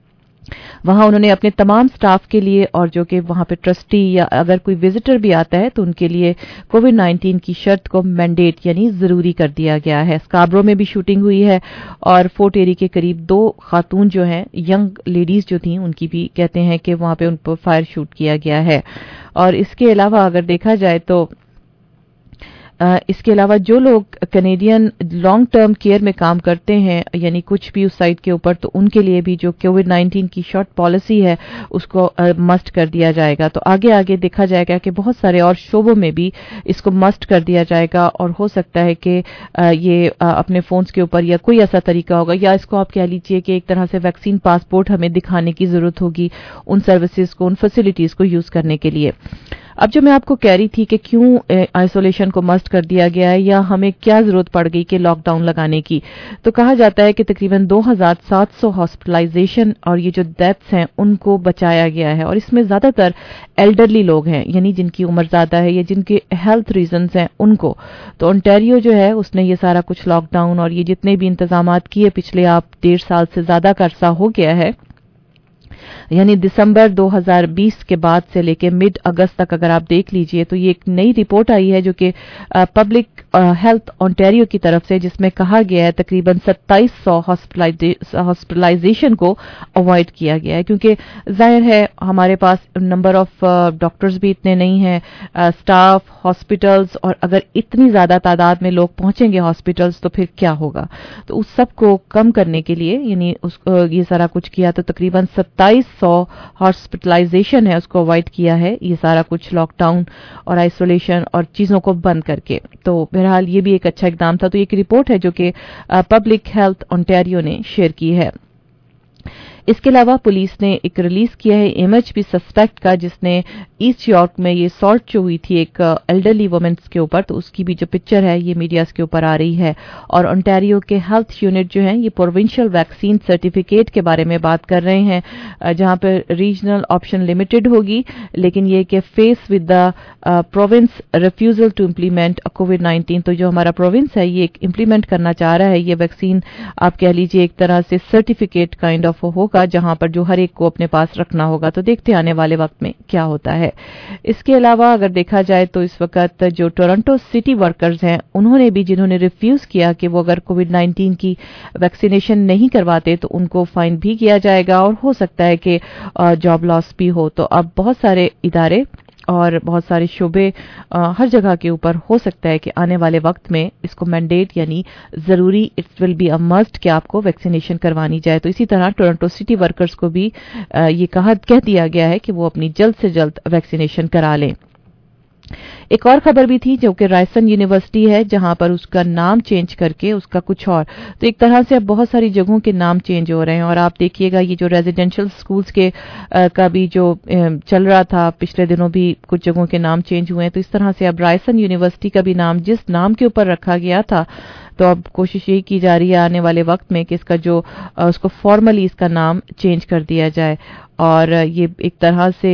वहां उन्होंने अपने तमाम स्टाफ के लिए और जो कि वहां पे ट्रस्टी या अगर कोई विजिटर भी आता है तो उनके लिए कोविड नाइन्टीन की शर्त को मैंडेट यानी जरूरी कर दिया गया है। स्काब्रो में भी शूटिंग हुई है और फोर्ट एरी के करीब दो खातून जो हैं, यंग लेडीज जो थी, उनकी भी कहते हैं कि वहां पे उन पर फायर शूट किया गया है। और इसके अलावा अगर देखा जाए तो Uh, इसके अलावा जो लोग कनेडियन लॉन्ग टर्म केयर में काम करते हैं, यानी कुछ भी उस साइट के ऊपर, तो उनके लिए भी जो कोविड नाइन्टीन की शॉर्ट पॉलिसी है उसको मस्ट uh, कर दिया जाएगा। तो आगे आगे देखा जाएगा कि बहुत सारे और शोबों में भी इसको मस्ट कर दिया जाएगा और हो सकता है कि uh, ये uh, अपने फोन्स के ऊपर या कोई ऐसा तरीका होगा, या इसको आप कह लीजिए कि एक तरह से वैक्सीन पासपोर्ट हमें दिखाने की जरूरत होगी उन सर्विसेज को, उन फैसिलिटीज को यूज करने के लिए। अब जो मैं आपको कह रही थी कि क्यों आइसोलेशन को मस्ट कर दिया गया है या हमें क्या जरूरत पड़ गई कि लॉकडाउन लगाने की, तो कहा जाता है कि तकरीबन दो हज़ार सात सौ हॉस्पिटलाइजेशन और ये जो डेथ्स हैं उनको बचाया गया है, और इसमें ज्यादातर एल्डरली लोग हैं, यानी जिनकी उम्र ज्यादा है या जिनके हेल्थ रीजंस हैं उनको। तो ओंटारियो जो है उसने ये सारा कुछ लॉकडाउन और ये जितने भी इंतजाम किए पिछले आप डेढ़ साल से ज्यादा का अरसा हो गया है, यानी दिसंबर दो हज़ार बीस के बाद से लेके मिड अगस्त तक अगर आप देख लीजिए तो ये एक नई रिपोर्ट आई है जो कि पब्लिक हेल्थ ओंटारियो की तरफ से, जिसमें कहा गया है तकरीबन सत्ताईस सौ हॉस्पिटलाइजेशन को अवॉइड किया गया है, क्योंकि जाहिर है हमारे पास नंबर ऑफ डॉक्टर्स भी इतने नहीं हैं, स्टाफ, हॉस्पिटल्स, और अगर इतनी ज्यादा तादाद में लोग पहुंचेंगे हॉस्पिटल्स तो फिर क्या होगा। तो उस सब को कम करने के लिए यानी उस ये सारा कुछ किया, तो तकरीबन सत्ताईस सौ हॉस्पिटलाइजेशन है उसको अवॉइड किया है, ये सारा कुछ लॉकडाउन और आइसोलेशन और चीजों को बंद करके। तो बहरहाल ये भी एक अच्छा इकदाम था। तो एक रिपोर्ट है जो कि पब्लिक हेल्थ ओंटारियो ने शेयर की है। इसके अलावा पुलिस ने एक रिलीज किया है इमेज भी सस्पेक्ट का, जिसने ईस्ट यॉर्क में ये सॉल्ट जो हुई थी एक एल्डरली वुमेन्स के ऊपर, तो उसकी भी जो पिक्चर है ये मीडियाज के ऊपर आ रही है। और ओंटारियो के हेल्थ यूनिट जो है ये प्रोविंशियल वैक्सीन सर्टिफिकेट के बारे में बात कर रहे हैं, जहां पर रीजनल ऑप्शन लिमिटेड होगी, लेकिन ये कि face with the province refusal to implement COVID nineteen. तो जो हमारा प्रोविंस है ये इम्प्लीमेंट करना चाह रहा है ये वैक्सीन, आप कह लीजिए एक तरह से सर्टिफिकेट काइंड ऑफ होगा जहां पर जो हर एक को अपने पास रखना होगा। तो देखते आने वाले वक्त में क्या होता है। इसके अलावा अगर देखा जाए तो इस वक्त जो टोरंटो सिटी वर्कर्स हैं उन्होंने भी, जिन्होंने रिफ्यूज किया कि वो अगर कोविड नाइन्टीन की वैक्सीनेशन नहीं करवाते तो उनको फाइन भी किया जाएगा और हो सकता है कि जॉब लॉस भी हो। तो अब बहुत सारे इदारे और बहुत सारे शोबे हर जगह के ऊपर हो सकता है कि आने वाले वक्त में इसको मैंडेट यानी जरूरी, it will be a must कि आपको वैक्सीनेशन करवानी जाए। तो इसी तरह टोरंटो सिटी वर्कर्स को भी ये कहा कह दिया गया है कि वो अपनी जल्द से जल्द वैक्सीनेशन करा लें। एक और खबर भी थी जो कि रायसन यूनिवर्सिटी है, जहां पर उसका नाम चेंज करके उसका कुछ और, तो एक तरह से अब बहुत सारी जगहों के नाम चेंज हो रहे हैं। और आप देखिएगा ये जो रेजिडेंशियल स्कूल्स के आ, का भी जो आ, चल रहा था, पिछले दिनों भी कुछ जगहों के नाम चेंज हुए हैं, तो इस तरह से अब रायसन यूनिवर्सिटी का भी नाम जिस नाम के ऊपर रखा गया था, तो अब कोशिश यही की जा रही है आने वाले वक्त में कि इसका जो उसको फॉर्मली इसका नाम चेंज कर दिया जाए। और ये एक तरह से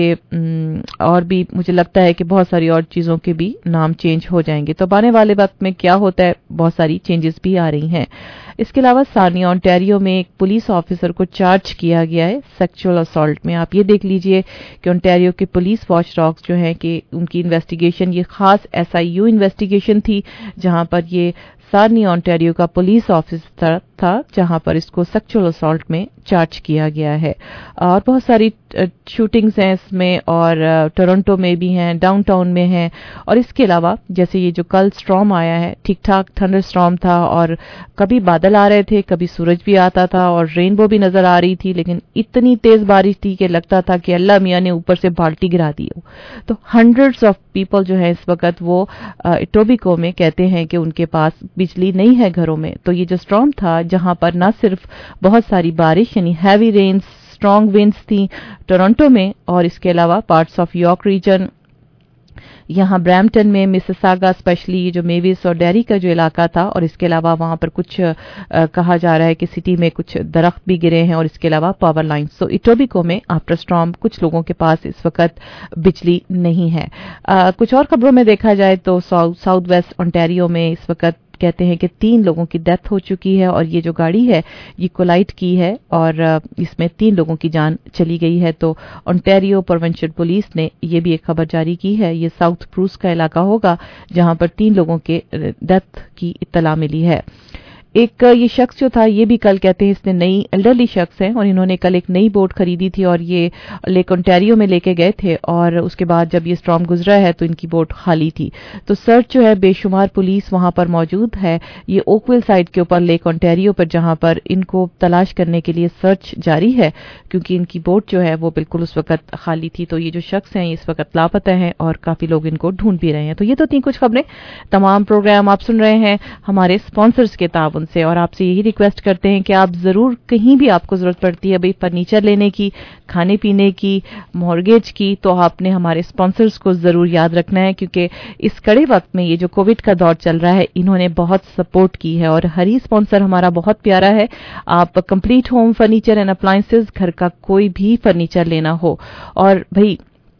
और भी मुझे लगता है कि बहुत सारी और चीज़ों के भी नाम चेंज हो जाएंगे। तो आने वाले वक्त में क्या होता है, बहुत सारी चेंजेस भी आ रही हैं। इसके अलावा सार्नी ओंटारियो में एक पुलिस ऑफिसर को चार्ज किया गया है सेक्सुअल असॉल्ट में। आप ये देख लीजिए कि ओंटारियो के पुलिस वॉच डॉग्स जो हैं कि उनकी इन्वेस्टिगेशन, ये खास एस आई यू इन्वेस्टिगेशन थी, जहां पर ये सार्नी ओंटारियो का पुलिस ऑफिसर था, जहां पर इसको सेक्सुअल असॉल्ट में चार्ज किया गया है। और बहुत सारी शूटिंग्स हैं इसमें, और टोरंटो में भी हैं, डाउनटाउन में हैं। और इसके अलावा जैसे ये जो कल स्टॉर्म आया है, ठीक ठाक थंडर स्टॉर्म था, और कभी बादल आ रहे थे, कभी सूरज भी आता था, और रेनबो भी नजर आ रही थी, लेकिन इतनी तेज बारिश थी कि लगता था कि अल्लाह मियां ने ऊपर से बाल्टी गिरा दी हो। तो हंड्रेड्स ऑफ पीपल जो है इस वक्त वो इटोबिको में कहते हैं कि उनके पास बिजली नहीं है घरों में। तो ये जो स्टॉर्म था, जहां पर न सिर्फ बहुत सारी बारिश यानी हैवी रेन्स, स्ट्रॉन्ग विंड्स थी टोरंटो में, और इसके अलावा पार्ट्स ऑफ यॉर्क रीजन, यहाँ ब्रैम्पटन में, मिसिसागा स्पेशली ये जो मेविस और डेरी का जो इलाका था, और इसके अलावा वहां पर कुछ आ, कहा जा रहा है कि सिटी में कुछ दरख्त भी गिरे हैं, और इसके अलावा पावर लाइन। सो इटोबिको में आफ्टर स्टॉर्म कुछ लोगों के पास इस वक्त बिजली नहीं है। आ, कुछ और खबरों में देखा जाए तो साउथ साउथ वेस्ट ओंटारियो में इस वक्त कहते हैं कि तीन लोगों की डेथ हो चुकी है, और ये जो गाड़ी है ये कोलाइड की है, और इसमें तीन लोगों की जान चली गई है। तो ओंटारियो प्रोविंशियल पुलिस ने ये भी एक खबर जारी की है। ये साउथ ब्रूस का इलाका होगा जहां पर तीन लोगों के डेथ की इत्तला मिली है। एक ये शख्स जो था, ये भी कल कहते हैं इसने नई एल्डरली शख्स है, और इन्होंने कल एक नई बोट खरीदी थी, और ये लेक ओंटारियो में लेके गए थे, और उसके बाद जब ये स्टॉर्म गुजरा है तो इनकी बोट खाली थी। तो सर्च जो है, बेशुमार पुलिस वहां पर मौजूद है, ये ओकविल साइड के ऊपर लेक ओंटारियो पर, जहां पर इनको तलाश करने के लिए सर्च जारी है, क्योंकि इनकी बोट जो है वो बिल्कुल उस वक्त खाली थी। तो ये जो शख्स हैं इस वक्त लापता हैं, और काफी लोग इनको ढूंढ भी रहे हैं। तो ये तो थी कुछ खबरें। तमाम प्रोग्राम आप सुन रहे हैं हमारे स्पॉन्सर्स के ताउन से, और आपसे यही रिक्वेस्ट करते हैं कि आप जरूर, कहीं भी आपको जरूरत पड़ती है भाई फर्नीचर लेने की, खाने पीने की, मॉर्गेज की, तो आपने हमारे स्पॉन्सर्स को जरूर याद रखना है, क्योंकि इस कड़े वक्त में ये जो कोविड का दौर चल रहा है, इन्होंने बहुत सपोर्ट की है। और हर ही स्पॉन्सर हमारा बहुत प्यारा है। आप complete home furniture and appliances, घर का कोई भी फर्नीचर लेना हो, और भाई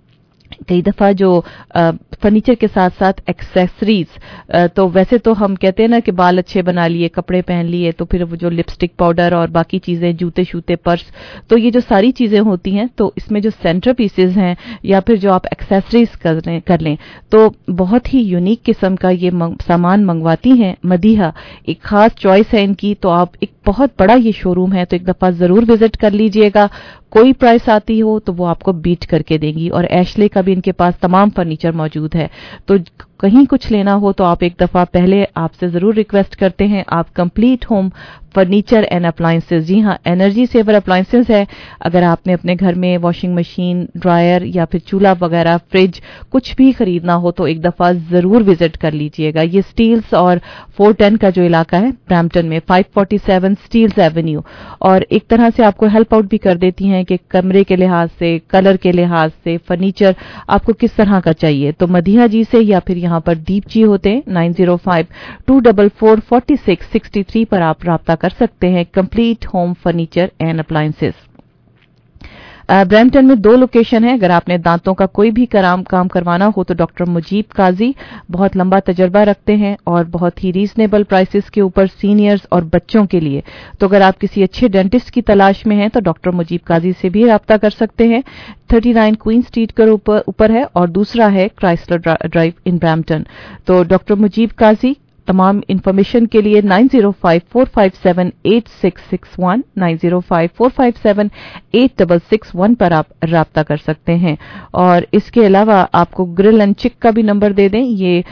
कई दफा जो फर्नीचर के साथ साथ एक्सेसरीज, तो वैसे तो हम कहते हैं ना कि बाल अच्छे बना लिए, कपड़े पहन लिए, तो फिर वो जो लिपस्टिक पाउडर और बाकी चीजें, जूते शूते, पर्स, तो ये जो सारी चीजें होती हैं, तो इसमें जो सेंटर पीसेज हैं या फिर जो आप एक्सेसरीज कर लें कर लें तो बहुत ही यूनिक किस्म का ये मंग, सामान मंगवाती हैं मदीहा। एक खास चॉइस है इनकी। तो आप, एक बहुत बड़ा ये शोरूम है, तो एक दफा जरूर विजिट कर लीजिएगा। कोई प्राइस आती हो तो वो आपको बीट करके देंगी, और एशले का भी इनके पास तमाम फर्नीचर मौजूद है। तो कहीं कुछ लेना हो तो आप एक दफा पहले, आपसे जरूर रिक्वेस्ट करते हैं, आप complete home furniture and appliances, जी हाँ, एनर्जी सेवर अप्लायंसेज है। अगर आपने अपने घर में वॉशिंग मशीन, ड्रायर या फिर चूल्हा वगैरह, फ्रिज, कुछ भी खरीदना हो तो एक दफा जरूर विजिट कर लीजिएगा। ये स्टील्स और फोर टेन का जो इलाका है ब्रैम्पटन में, five forty seven Steeles Avenue, और एक तरह से आपको हेल्प आउट भी कर देती हैं कि कमरे के लिहाज से, कलर के लिहाज से, फर्नीचर आपको किस तरह का चाहिए। तो मदीहा जी से या फिर यहाँ पर दीप जी होते हैं, nine zero five two four four four six six three पर आप राब्ता कर सकते हैं। Complete home furniture and appliances. Brampton में दो लोकेशन है। अगर आपने दांतों का कोई भी काम काम करवाना हो तो डॉक्टर मुजीब काजी बहुत लंबा तजर्बा रखते हैं, और बहुत ही रीजनेबल प्राइसेस के ऊपर सीनियर्स और बच्चों के लिए। तो अगर आप किसी अच्छे डेंटिस्ट की तलाश में हैं तो डॉक्टर मुजीब काजी से भी राब्ता कर सकते हैं। थर्टी नाइन क्वीन स्ट्रीट के ऊपर ऊपर है, और दूसरा है क्राइस्लर ड्राइव इन ब्रैम्पटन। तो डॉक्टर मुजीब काजी तमाम इन्फॉर्मेशन के लिए nine zero five four five seven eight six six one nine zero five four five seven eight six six one पर आप राब्ता कर सकते हैं। और इसके अलावा आपको ग्रिल एंड चिक का भी नंबर दे दें। ये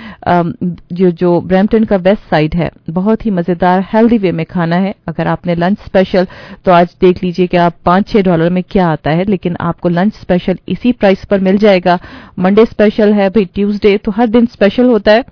जो जो ब्रैम्पटन का वेस्ट साइड है, बहुत ही मजेदार हेल्दी वे में खाना है। अगर आपने लंच स्पेशल, तो आज देख लीजिए कि आप पाँच छह डॉलर में क्या आता है, लेकिन आपको लंच स्पेशल इसी प्राइस पर मिल जाएगा। मंडे स्पेशल है भाई, ट्यूसडे तो हर दिन स्पेशल होता है,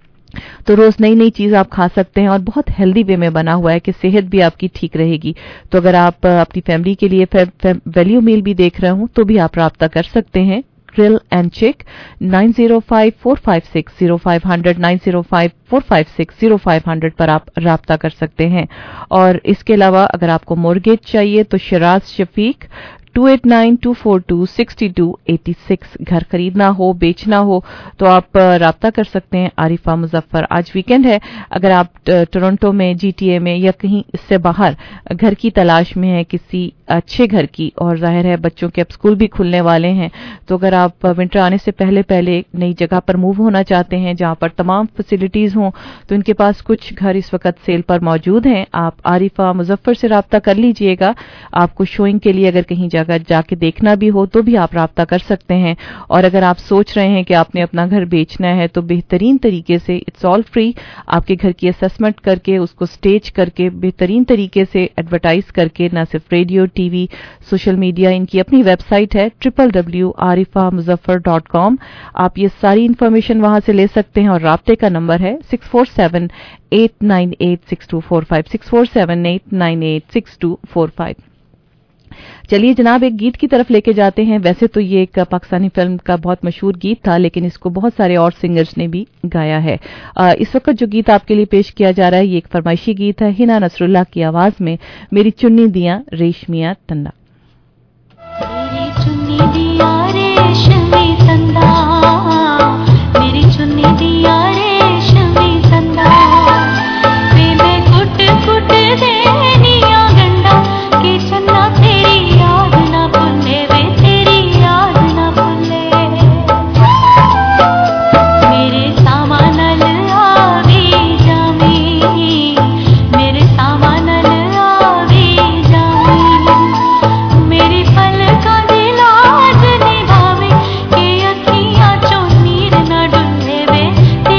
तो रोज नई नई चीज आप खा सकते हैं और बहुत हेल्दी वे में बना हुआ है कि सेहत भी आपकी ठीक रहेगी। तो अगर आप अपनी फैमिली के लिए वैल्यू मील भी देख रहे हो तो भी आप राब्ता कर सकते हैं। Grill and Chick nine zero five four five six zero five hundred nine zero five four five six zero five hundred पर आप राब्ता कर सकते हैं। और इसके अलावा अगर आपको मोर्गेज चाहिए तो Shiraz Shafiq two eight nine two four two six two eight six. घर खरीदना हो, बेचना हो तो आप राब्ता कर सकते हैं। आरिफा मुजफ्फर, आज वीकेंड है, अगर आप टोरंटो में, जीटीए में या कहीं इससे बाहर घर की तलाश में है, किसी अच्छे घर की, और जाहिर है बच्चों के अब स्कूल भी खुलने वाले हैं, तो अगर आप विंटर आने से पहले पहले एक नई जगह पर मूव होना चाहते हैं जहां पर तमाम फैसिलिटीज हों, तो इनके पास कुछ घर इस वक्त सेल पर मौजूद हैं। आप आरिफा मुजफ्फर से राब्ता कर लीजिएगा। आपको शोइंग के लिए अगर कहीं जगह जाके देखना भी हो तो भी आप राब्ता कर सकते हैं। और अगर आप सोच रहे हैं कि आपने अपना घर बेचना है तो बेहतरीन तरीके से, इट्स ऑल फ्री, आपके घर की असेसमेंट करके, उसको स्टेज करके, बेहतरीन तरीके से एडवर्टाइज करके, न सिर्फ रेडियो, टीवी, सोशल मीडिया, इनकी अपनी वेबसाइट है triple W Arifa Muzaffar dot com. आप ये सारी इंफॉर्मेशन वहां से ले सकते हैं। और राब्ते का नंबर है six four seven eight nine eight six two four five six four seven eight nine eight six two four five. चलिए जनाब, एक गीत की तरफ लेके जाते हैं। वैसे तो ये एक पाकिस्तानी फिल्म का बहुत मशहूर गीत था, लेकिन इसको बहुत सारे और सिंगर्स ने भी गाया है। आ, इस वक्त जो गीत आपके लिए पेश किया जा रहा है, ये एक फरमाइशी गीत है हिना नसरुल्लाह की आवाज में, मेरी चुन्नी दियां रेशमिया तंदा। मेरी चुन्नी दिया रेशमी तंदा, मेरी चुन्नी दिया रेशमी तंदा, वे मैं कुट कुट देनिया गंडा के चन्ना तेरी याद ना भूले, वे तेरी याद ना भूले। मेरे सामान आवी जामी, मेरे सामान आवी जामी, मेरी पलका दी लाज निभावे के अखियां चों नीर ना डुले, वे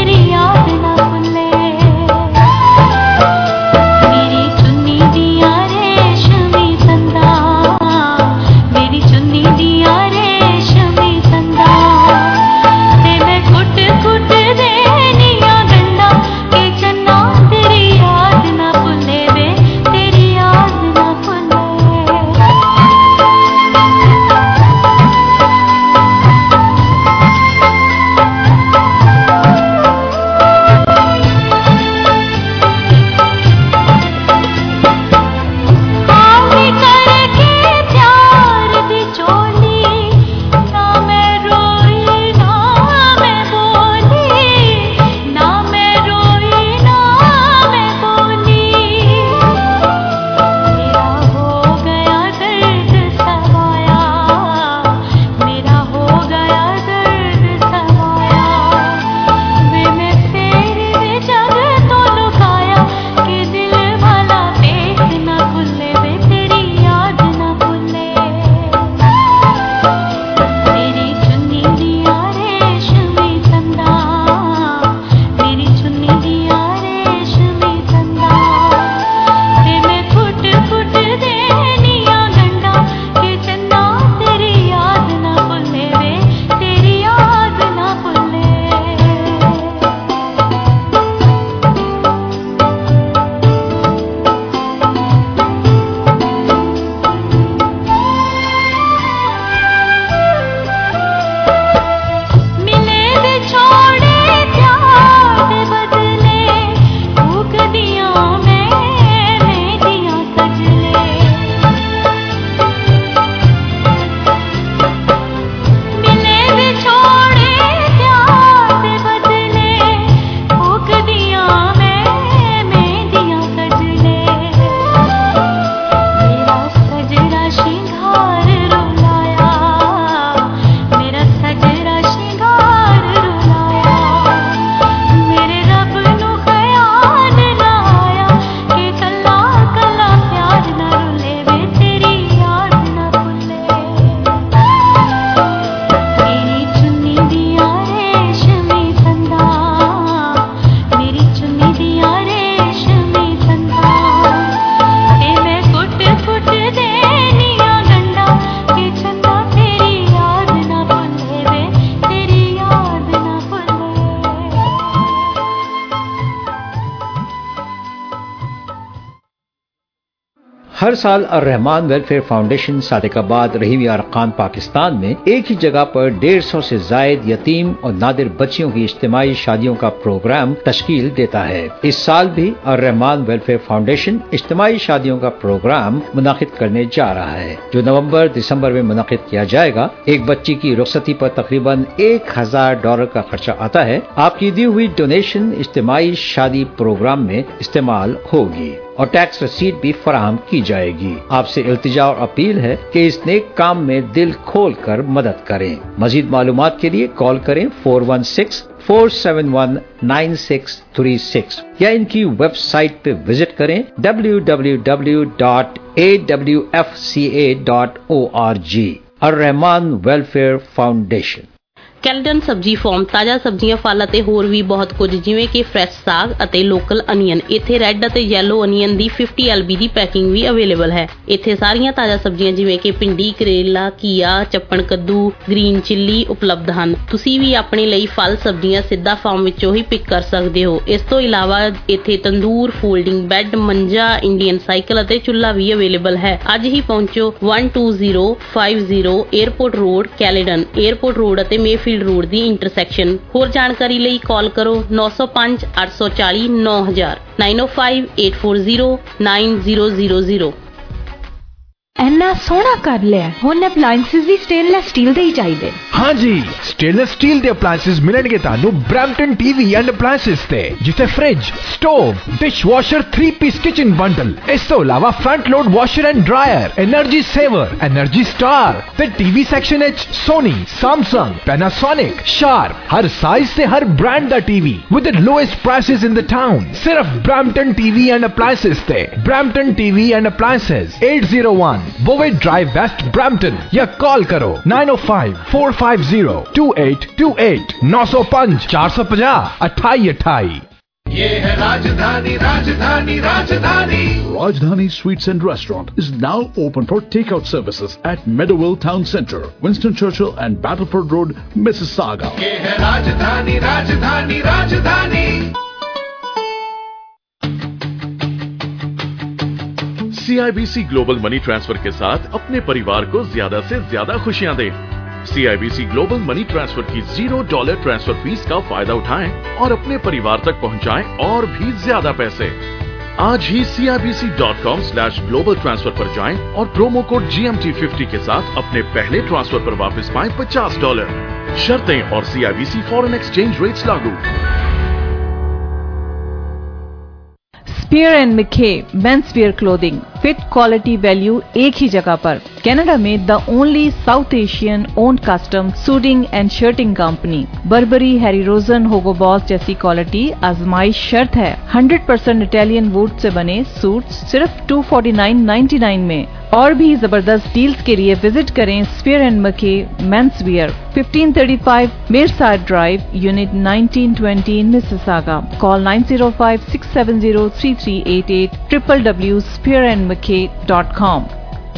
ہر سال الرحمان ویلفیئر فاؤنڈیشن صادق آباد رحیمی ارکان پاکستان میں ایک ہی جگہ پر ڈیڑھ سو سے زائد یتیم اور نادر بچیوں کی اجتماعی شادیوں کا پروگرام تشکیل دیتا ہے. اس سال بھی الرحمان ویلفیئر فاؤنڈیشن اجتماعی شادیوں کا پروگرام منعقد کرنے جا رہا ہے جو نومبر دسمبر میں منعقد کیا جائے گا. ایک بچی کی رخصتی پر تقریباً ایک ہزار ڈالر کا خرچہ آتا ہے. آپ کی دی ہوئی ڈونیشن اجتماعی شادی پروگرام میں استعمال ہوگی اور ٹیکس رسید بھی فراہم کی جائے گی. آپ سے التجا اور اپیل ہے کہ اس نیک کام میں دل کھول کر مدد کریں. مزید معلومات کے لیے کال کریں four one six four seven one nine six three six یا ان کی ویب سائٹ پہ وزٹ کریں W W W dot A W F C A dot O R G. Alrahman welfare foundation. Caledon ਸਬਜ਼ੀ ਫਾਰਮ ਤਾਜ਼ਾ ਸਬਜ਼ੀਆਂ, ਫਲ ਅਤੇ ਹੋਰ ਵੀ ਬਹੁਤ ਕੁਝ ਜਿਵੇਂ ਕਿ ਫਰੈਸ਼ ਸਾਗ ਅਤੇ ਲੋਕਲ ਅਨੀਅਨ. ਇੱਥੇ ਰੈੱਡ ਅਤੇ ਯੈਲੋ ਅਨੀਅਨ ਦੀ ਫਿਫਟੀ ਐਲ ਬੀ ਦੀ ਪੈਕਿੰਗ ਵੀ ਅਵੇਲੇਬਲ ਹੈ. ਇੱਥੇ ਸਾਰੀਆਂ ਤਾਜ਼ਾ ਸਬਜ਼ੀਆਂ ਜਿਵੇਂ ਕਿ ਭਿੰਡੀ, ਕਰੇਲਾ, ਘੀਆ, ਚੱਪਣ ਕੱਦੂ, ਗ੍ਰੀਨ ਚਿੱਲੀ ਉਪਲਬਧ ਹਨ. ਤੁਸੀਂ ਵੀ ਆਪਣੇ ਲਈ ਫਲ ਸਬਜ਼ੀਆਂ ਸਿੱਧਾ ਫਾਰਮ ਵਿੱਚੋਂ ਹੀ ਪਿਕ ਕਰ ਸਕਦੇ ਹੋ. ਇਸ ਤੋਂ ਇਲਾਵਾ ਇੱਥੇ ਤੰਦੂਰ, ਫੋਲਡਿੰਗ ਬੈੱਡ, ਮੰਜਾ, ਇੰਡੀਅਨ ਸਾਈਕਲ ਅਤੇ ਚੁੱਲ੍ਹਾ ਵੀ ਅਵੇਲੇਬਲ ਹੈ. ਅੱਜ ਹੀ ਪਹੁੰਚੋ one two zero five zero Airport Road, Caledon. Airport Road ਅਤੇ ਮੇਫੀਲਡ ਰੋਡ ਦੀ ਇੰਟਰਸੈਕਸ਼ਨ. ਹੋਰ ਜਾਣਕਾਰੀ ਲਈ ਕਾਲ ਕਰੋ ਨੌ ਸੌ ਪੰਜ ਅੱਠ ਸੌ ਚਾਲੀ ਨੌ ਹਜ਼ਾਰ nine oh five eight four zero nine zero zero zero. ਇੰਨਾ ਸੋਹਣਾ ਕਰ ਲਿਆ, ਹੁਣ ਅਪਲਾਈਐਂਸਿਸ ਵੀ ਸਟੇਨਲੈਸ ਸਟੀਲ ਦੇ ਹੀ ਚਾਹੀਦੇ. ਹਾਂ ਜੀ, ਸਟੇਨਲੈਸ ਸਟੀਲ ਦੇ ਅਪਲਾਈਐਂਸਿਸ ਮਿਲਣਗੇ ਤੁਹਾਨੂੰ ਬ੍ਰੈਂਪਟਨ ਟੀਵੀ ਐਂਡ ਅਪਲਾਈਐਂਸਿਸ ਤੇ, ਜਿੱਥੇ fridge, stove, dish washer, three piece kitchen bundle, ਇਸ ਤੋਂ ਇਲਾਵਾ front load washer and dryer, energy saver, energy star ਤੇ ਟੀਵੀ ਸੈਕਸ਼ਨ ਵਿੱਚ ਸੋਨੀ, ਸੈਮਸੰਗ, ਪੈਨਾਸੋਨਿਕ, ਸ਼ਾਰਪ, ਹਰ ਸਾਈਜ਼ ਤੇ ਹਰ ਬ੍ਰਾਂਡ ਦਾ TV with the lowest prices in the town. ਸਿਰਫ ਬ੍ਰੈਂਪਟਨ ਟੀਵੀ ਐਂਡ ਅਪਲਾਈਐਂਸਿਸ ਤੇ. Brampton TV and appliances eight oh one Bovey Drive West, Brampton. या call करो nine oh five four five zero two eight two eight nine oh five four five zero अट्ठाई अट्ठाई. ये है राजधानी राजधानी राजधानी. Rajdhani Sweets and Restaurant is now open for takeout services at Meadowville Town Centre, Winston Churchill and Battleford Road, Mississauga. ये है Rajdhani Rajdhani Rajdhani. C I B C global money transfer के साथ अपने परिवार को ज्यादा से ज्यादा खुशियां दें. C I B C global money transfer की जीरो डॉलर ट्रांसफर फीस का फायदा उठाएं और अपने परिवार तक पहुंचाएं और भी ज्यादा पैसे. आज ही C I B C dot com slash global transfer पर जाएं और promo code G M T fifty के साथ अपने पहले ट्रांसफर पर वापस पाएं पचास डॉलर. शर्तें और C I B C foreign exchange rates लागू. Spier and Mackay men's wear clothing, fit quality value एक ही जगह पर. कनाडा में the only South Asian owned custom suiting and shirting company. Burberry, Harry Rosen, Hugo Boss जैसी quality आजमाइश शर्त है. Hundred percent Italian would say बने सूट सिर्फ two forty nine ninety nine में. और भी जबरदस्त डील्स के लिए विजिट करें Spier and Mackay men's wear, fifteen thirty-five Mearside Drive, Unit nineteen twenty in Mississauga. Call nine oh five six seven oh three three eight eight w w w dot spear and mckay dot com.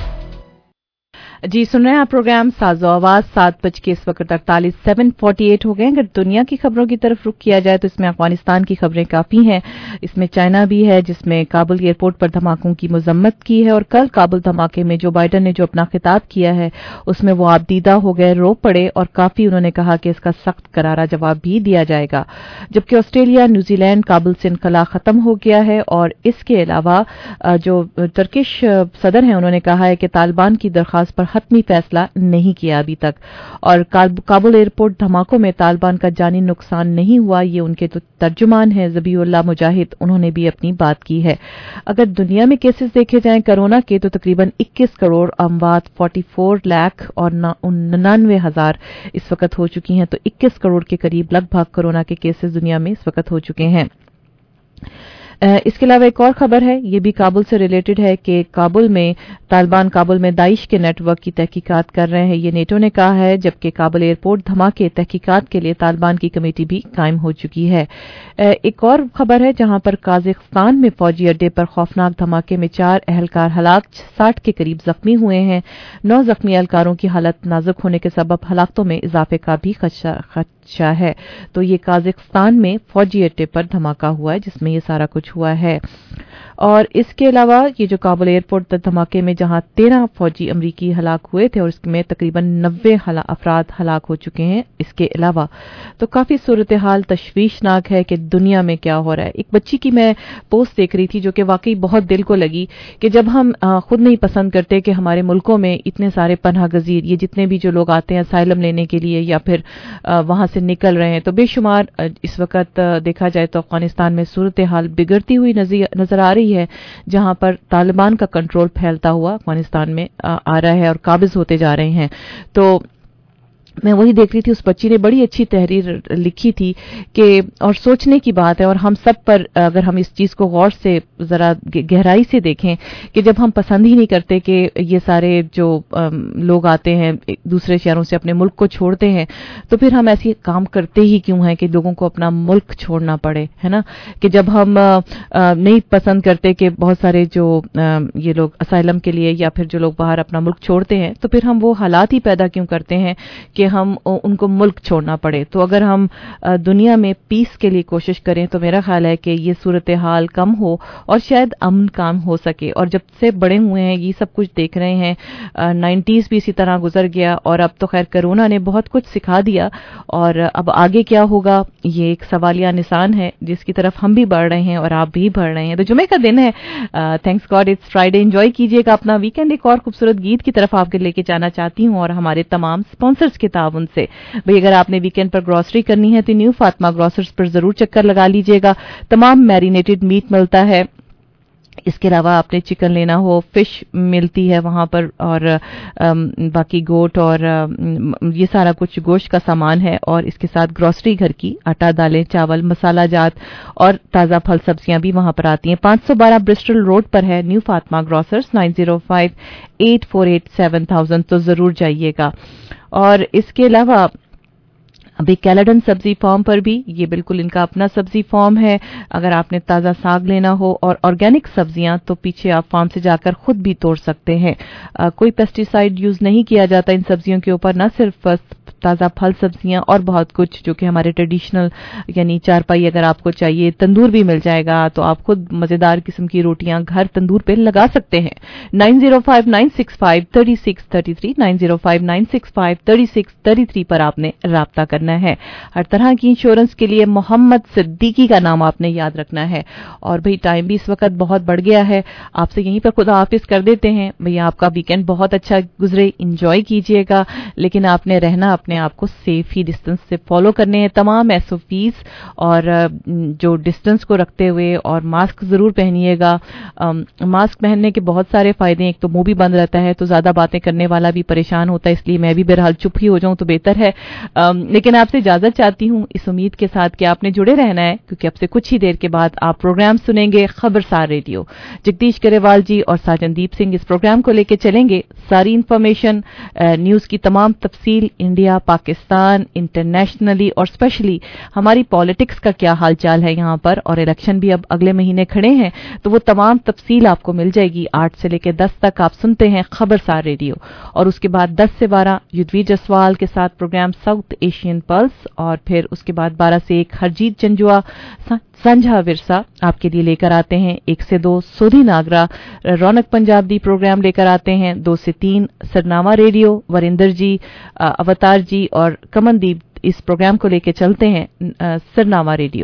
जी सुन रहे हैं आप programme साजो आवाज. सात बज के इस वक्त अड़तालीस सेवन फोर्टी एट हो गए. अगर दुनिया की खबरों की तरफ रुख किया जाए तो इसमें अफगानिस्तान की खबरें काफी हैं. इसमें चाइना भी है जिसमें काबुल एयरपोर्ट पर धमाकों की मजम्मत की है. और कल काबुल धमाके में जो बाइडन ने जो अपना खिताब किया है उसमें वो आपदीदा हो गए, रो पड़े और काफी उन्होंने कहा कि इसका सख्त करारा जवाब भी दिया जाएगा. जबकि ऑस्ट्रेलिया, न्यूजीलैंड काबुल से इनखला खत्म हो गया है. और इसके अलावा जो टर्किश सदर हैं उन्होंने कहा है कि तालिबान की दरखास्त पर हतमी फैसला नहीं किया अभी तक. और काबुल एयरपोर्ट धमाकों में तालिबान का जानी नुकसान नहीं हुआ, ये उनके तो तर्जुमान हैं ज़बीउल्लाह मुजाहिद, उन्होंने भी अपनी बात की है. अगर दुनिया में केसेस देखे जाएं कोरोना के तो तकरीबन इक्कीस करोड़ अमवात चौवालीस लाख और निन्यानवे हजार इस वक्त हो चुकी हैं. तो इक्कीस करोड़ के करीब लगभग कोरोना के केसेस दुनिया में इस वक्त हो चुके हैं. इसके अलावा एक और खबर है, ये भी काबुल से रिलेटेड है कि काबुल में तालिबान काबुल में दाइश के नेटवर्क की तहकीकात कर रहे हैं, ये नेटो ने कहा है. जबकि काबुल एयरपोर्ट धमाके तहकीकात के लिए तालिबान की कमेटी भी कायम हो चुकी है. एक और खबर है जहां पर काजाकिस्तान में फौजी अड्डे पर खौफनाक धमाके में चार अहलकार हलाक, साठ के करीब जख्मी हुए हैं. नौ जख्मी अहलकारों की हालत नाजुक होने के सबब हलाकतों में इजाफे का भी खदशा है. तो ये काजाकिस्तान में फौजी अड्डे पर धमाका हुआ है जिसमें ये सारा कुछ हुआ है. और इसके अलावा ये जो काबुल एयरपोर्ट धमाके में जहां तेरह फौजी अमरीकी हलाक हुए थे और इसमें तकरीबन नब्बे अफराद हलाक हो चुके हैं, इसके अलावा तो काफी सूरत हाल तशवीशनाक है कि दुनिया में क्या हो रहा है। एक बच्ची की मैं पोस्ट देख रही थी जो कि वाकई बहुत दिल को लगी कि जब हम खुद नहीं पसंद करते कि हमारे मुल्कों में इतने सारे पनाह गजीर, ये जितने भी जो लोग आते हैं असाइलम लेने के लिए या फिर वहां से निकल रहे हैं, तो बेशुमार इस वक्त देखा जाए तो अफगानिस्तान में सूरत हाल बिगड़ती हुई नजर आ रही है, जहां पर तालिबान का कंट्रोल फैलता हुआ अफगानिस्तान में आ रहा है और काबिज होते जा रहे हैं। तो मैं वही देख रही थी, उस बच्ची ने बड़ी अच्छी तहरीर लिखी थी कि और सोचने की बात है और हम सब पर अगर हम इस चीज को गौर से जरा गहराई से देखें कि जब हम पसंद ही नहीं करते कि ये सारे जो लोग आते हैं दूसरे शहरों से अपने मुल्क को छोड़ते हैं, तो फिर हम ऐसे काम करते ही क्यों हैं कि लोगों को अपना मुल्क छोड़ना पड़े, है ना। कि जब हम नहीं पसंद करते कि बहुत सारे जो ये लोग असाइलम के लिए या फिर जो लोग बाहर अपना मुल्क छोड़ते हैं, तो फिर हम वो हालात ही पैदा क्यों करते हैं कि हम उनको मुल्क छोड़ना पड़े। तो अगर हम दुनिया में पीस के लिए कोशिश करें तो मेरा ख्याल है कि ये सूरत हाल कम हो और शायद अमन काम हो सके। और जब से बड़े हुए हैं ये सब कुछ देख रहे हैं, नाइन्टीज भी इसी तरह गुजर गया और अब तो खैर कोरोना ने बहुत कुछ सिखा दिया और अब आगे क्या होगा ये एक सवालिया निशान है जिसकी तरफ हम भी बढ़ रहे हैं और आप भी बढ़ रहे हैं। तो जुमे का दिन है, thanks God it's Friday, enjoy कीजिएगा अपना वीकेंड। एक और खूबसूरत गीत की तरफ आपके लेके जाना चाहती हूँ और हमारे तमाम स्पॉन्सर्स के ताउन से। भाई अगर आपने वीकेंड पर ग्रोसरी करनी है तो न्यू फातिमा ग्रोसर्स पर जरूर चक्कर लगा लीजिएगा, तमाम मैरिनेटेड मीट मिलता है। इसके अलावा आपने चिकन लेना हो, फिश मिलती है वहां पर और आम, बाकी गोट और आम, ये सारा कुछ गोश्त का सामान है। और इसके साथ ग्रोसरी घर की आटा, दालें, चावल, मसाला जात और ताज़ा फल सब्जियां भी वहां पर आती हैं। पाँच सौ बारह ब्रिस्टल रोड पर है new Fatima grocers, nine zero five eight four eight seven thousand, तो जरूर जाइएगा। और इसके अलावा अभी कैलेडन सब्जी फार्म पर भी, ये बिल्कुल इनका अपना सब्जी फार्म है। अगर आपने ताज़ा साग लेना हो और ऑर्गेनिक सब्जियां तो पीछे आप फार्म से जाकर खुद भी तोड़ सकते हैं। आ, कोई पेस्टिसाइड यूज नहीं किया जाता इन सब्जियों के ऊपर, न सिर्फ ताज़ा फल सब्जियां और बहुत कुछ जो कि हमारे ट्रेडिशनल यानी चारपाई अगर आपको चाहिए, तंदूर भी मिल जाएगा तो आप खुद मज़ेदार किस्म की रोटियां घर तंदूर पे लगा सकते हैं। Nine zero five nine six five thirty six thirty three nine zero five nine six five thirty six thirty three पर आपने राब्ता करना है। हर तरह की इंश्योरेंस के लिए मोहम्मद सिद्दीकी का नाम आपने याद रखना है। और भाई टाइम भी इस वक्त बहुत बढ़ गया है, आपसे यहीं पर खुदा हाफिज कर देते हैं। भैया आपका वीकेंड बहुत अच्छा गुजरे, इंजॉय कीजिएगा, लेकिन आपने रहना अपने आपको सेफ ही डिस्टेंस से फॉलो करने हैं तमाम एसओपीज और जो डिस्टेंस को रखते हुए, और मास्क जरूर पहनिएगा। मास्क पहनने के बहुत सारे फायदे हैं, एक तो मुंह भी बंद रहता है तो ज्यादा बातें करने वाला भी परेशान होता है, इसलिए मैं भी बहरहाल चुप ही हो जाऊं तो बेहतर है। लेकिन आपसे इजाजत चाहती हूं इस उम्मीद के साथ कि आपने जुड़े रहना है, क्योंकि अब से कुछ ही देर के बाद आप प्रोग्राम सुनेंगे खबरसार रेडियो। जगदीश गरेवाल जी और साजनदीप सिंह इस प्रोग्राम को लेकर चलेंगे। सारी इंफॉर्मेशन, न्यूज की तमाम तफसील, इंडिया, पाकिस्तान, इंटरनेशनली और स्पेशली हमारी पॉलिटिक्स का क्या हालचाल है यहाँ पर, और इलेक्शन भी अब अगले महीने खड़े हैं तो वो तमाम तफसील आपको मिल जाएगी। आठ से लेकर दस तक आप सुनते हैं खबरसार रेडियो, और उसके बाद दस से बारह युद्धवीर जसवाल के साथ प्रोग्राम साउथ एशियन पल्स, और फिर उसके बाद बारह से एक हरजीत जंजुआ संझा विरसा आपके लिए लेकर आते हैं। एक से दो सोधी नागरा रौनक पंजाब दी प्रोग्राम लेकर आते हैं। दो से तीन सरनामा रेडियो, वरिंदर जी, अवतार जी और कमनदीप इस प्रोग्राम को लेकर चलते हैं सरनामा रेडियो।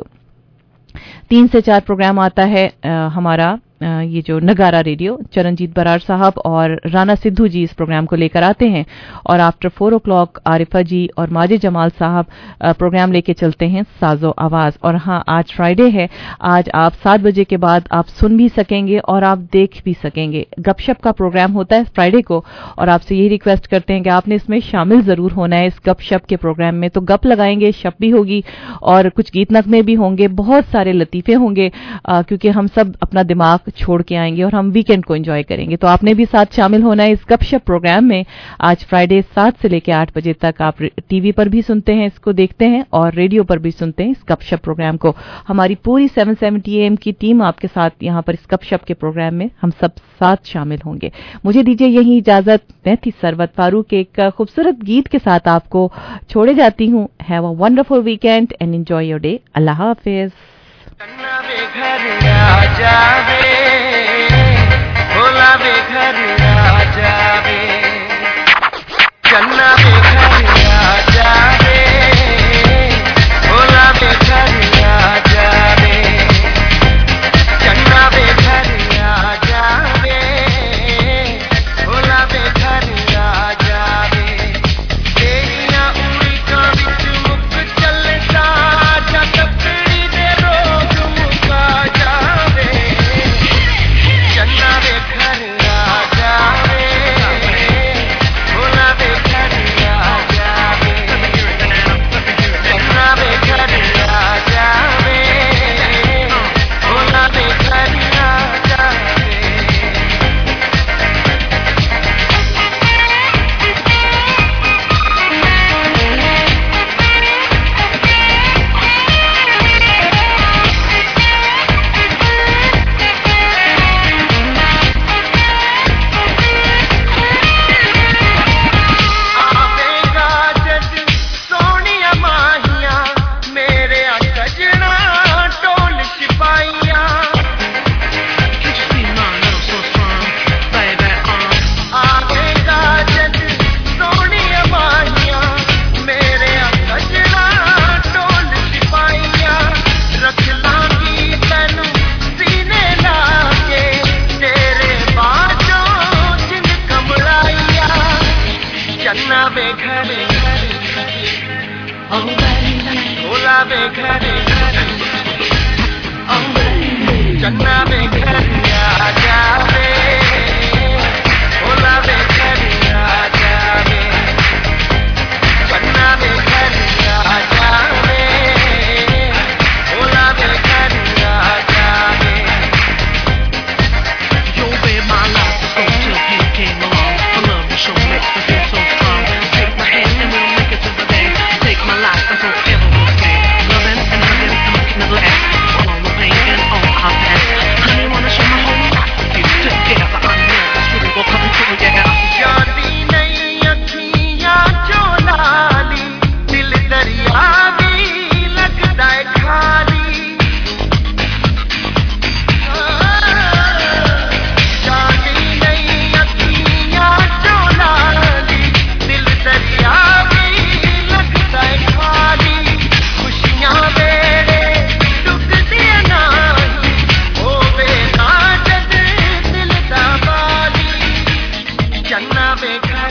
तीन से चार प्रोग्राम आता है आ, हमारा ये जो नगारा रेडियो, चरणजीत बरार साहब और राना सिद्धू जी इस प्रोग्राम को लेकर आते हैं। और after four o'clock Arifa ji और माजिद जमाल साहब प्रोग्राम लेके चलते हैं साजो आवाज। और हाँ, आज फ्राइडे है, आज आप सात बजे के बाद आप सुन भी सकेंगे और आप देख भी सकेंगे। गपशप का प्रोग्राम होता है फ्राइडे को, और आपसे यही रिक्वेस्ट करते हैं कि आपने इसमें शामिल जरूर होना है इस गपशप के प्रोग्राम में। तो गप लगाएंगे, शप भी होगी और कुछ गीत नगमे भी होंगे, बहुत सारे लतीफे होंगे, आ, क्योंकि हम सब अपना दिमाग छोड़ के आएंगे और हम वीकेंड को एंजॉय करेंगे। तो आपने भी साथ शामिल होना है इस गपशप प्रोग्राम में। आज फ्राइडे सात से लेकर आठ बजे तक आप टीवी पर भी सुनते हैं, इसको देखते हैं, और रेडियो पर भी सुनते हैं इस गपशप प्रोग्राम को। हमारी पूरी सेवन सेवेंटी ए एम की टीम आपके साथ यहाँ पर इस गपशप के प्रोग्राम में हम सब साथ शामिल होंगे। मुझे दीजिए यही इजाजत, मैं थी सरवत फारूक, एक खूबसूरत गीत के साथ आपको छोड़े जाती हूँ। Have a wonderful weekend and enjoy your day. अल्लाह हाफिज। घर आ जावे घर आ जावे चन्ना वे घर आ जावे भोला वे घर आ जावे चन्ना वे घर आ जावे भोला वे घर आ जावे तेरियां उड़ीकां विच मुक चलदा जा तकड़ी दे रोग मुका जावे चन्ना वे घर आ जावे भोला वे घर आ जावे चन्ना वे घर आ जावे भोला वे घर आ जावे आवेगा जद सोनिया माहियां मेरे सजना टोल सिपाहियां आवेगा जद सोनिया माहियां मेरे सजना टोल सिपाहियां रख लांगी तैनू सीने लाके तेरे बाजों जिन कमलाइया चन्ना वे घर भोला वे घर चन्ना वे घर आ जावे भोला वे घर आ जावे चन्ना वे घर आ जावे भोला वे घर आ जावे Your way, my life was on till you came along. The love you show makes me feel so strong. Take my hand and we'll make it to the day. Take my life and forever we'll stay. Loving and hugging and making it last. All the pain and all our past. Honey, wanna share my whole life with you. Together I know this really will come true, yeah. जाती नहीं अखियां जो लाली दिल दरिया भी लगता है खाली जाती नहीं अखियां जो लाली दिल दरिया भी लगता है खाली खुशियां वेड़े डुबदियां नहीं होवे ना जद दिल दा बाली चन्ना वे घर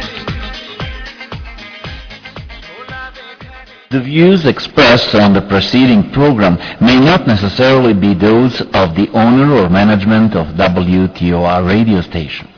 The views expressed on the preceding program may not necessarily be those of the owner or management of W T O R radio station.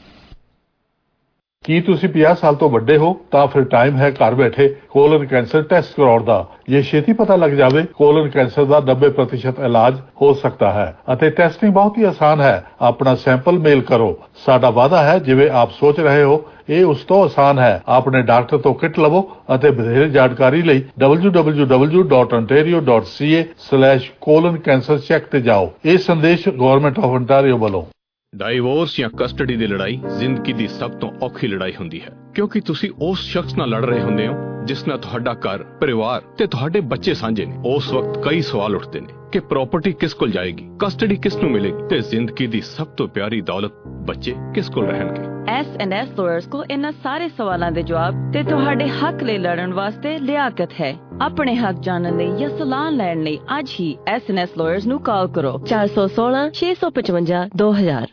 ਕੀ ਤੁਸੀਂ ਪੰਜਾਹ ਸਾਲ ਤੋਂ ਵੱਡੇ ਹੋ ਤਾਂ ਫਿਰ ਟਾਈਮ ਹੈ ਘਰ ਬੈਠੇ ਕੋਲਨ ਕੈਂਸਰ ਟੈਸਟ ਕਰਾਉਣ ਦਾ। ਜੇ ਛੇਤੀ ਪਤਾ ਲੱਗ ਜਾਵੇ ਕੋਲਨ ਕੈਂਸਰ ਦਾ ਨੱਬੇ ਪ੍ਰਤੀਸ਼ਤ ਇਲਾਜ ਹੋ ਸਕਦਾ ਹੈ ਅਤੇ ਟੈਸਟਿੰਗ ਬਹੁਤ ਹੀ ਆਸਾਨ ਹੈ। ਆਪਣਾ ਸੈਂਪਲ ਮੇਲ ਕਰੋ। ਸਾਡਾ ਵਾਅਦਾ ਹੈ ਜਿਵੇਂ ਆਪ ਸੋਚ ਰਹੇ ਹੋ ਇਹ ਉਸ ਤੋਂ ਆਸਾਨ ਹੈ। ਆਪਣੇ ਡਾਕਟਰ ਤੋਂ ਕਿਟ ਲਵੋ ਅਤੇ ਵਧੇਰੇ ਜਾਣਕਾਰੀ ਲਈ W W W dot ontario dot c a slash colon cancer check ਤੇ ਜਾਓ। ਇਹ ਸੰਦੇਸ਼ ਗਵਰਨਮੈਂਟ ਆਫ ontario ਵੱਲੋਂ। ਡਾਈਵੋਰਸ ਜਾਂ ਕਸਟਡੀ ਦੀ ਲੜਾਈ ਜ਼ਿੰਦਗੀ ਦੀ ਸਭ ਤੋਂ ਔਖੀ ਲੜਾਈ ਹੁੰਦੀ ਹੈ ਕਿਉਂਕਿ ਤੁਸੀਂ ਉਸ ਸ਼ਖਸ ਨਾਲ ਲੜ ਰਹੇ ਹੁੰਦੇ ਹੋ ਜਿਸ ਨਾਲ ਤੁਹਾਡਾ ਘਰ ਪਰਿਵਾਰ ਤੇ ਤੁਹਾਡੇ ਬੱਚੇ ਸਾਂਝੇ ਨੇ। ਉਸ ਵਕਤ ਕਈ ਸਵਾਲ ਉੱਠਦੇ ਨੇ ਕਿ ਪ੍ਰਾਪਰਟੀ ਕਿਸ ਕੋਲ ਜਾਏਗੀ, ਕਸਟਡੀ ਕਿਸ ਨੂੰ ਮਿਲੇਗੀ ਤੇ ਜ਼ਿੰਦਗੀ ਦੀ ਸਭ ਤੋਂ ਪਿਆਰੀ ਦੌਲਤ ਬੱਚੇ ਕਿਸ ਕੋਲ ਰਹਿਣਗੇ। ਐਸ ਐਂਡ ਐਸ ਲਾਇਰਸ ਕੋਲ ਇਹਨਾਂ ਸਾਰੇ ਸਵਾਲਾਂ ਦੇ ਜਵਾਬ ਤੇ ਤੁਹਾਡੇ ਹੱਕ ਲਈ ਲੜਨ ਵਾਸਤੇ ਲਿਆਕਤ ਹੈ। ਆਪਣੇ ਹੱਕ ਜਾਣਨ ਲਈ ਜਾਂ ਸਲਾਹ ਲੈਣ ਲਈ ਅੱਜ ਹੀ ਐਸ ਐਂਡ ਐਸ ਲਾਇਰਸ ਨੂੰ ਕਾਲ ਕਰੋ ਚਾਰ ਸੌ ਸੋਲਾਂ ਛੇ ਸੌ ਪਚਵੰਜਾ ਦੋ ਹਜ਼ਾਰ।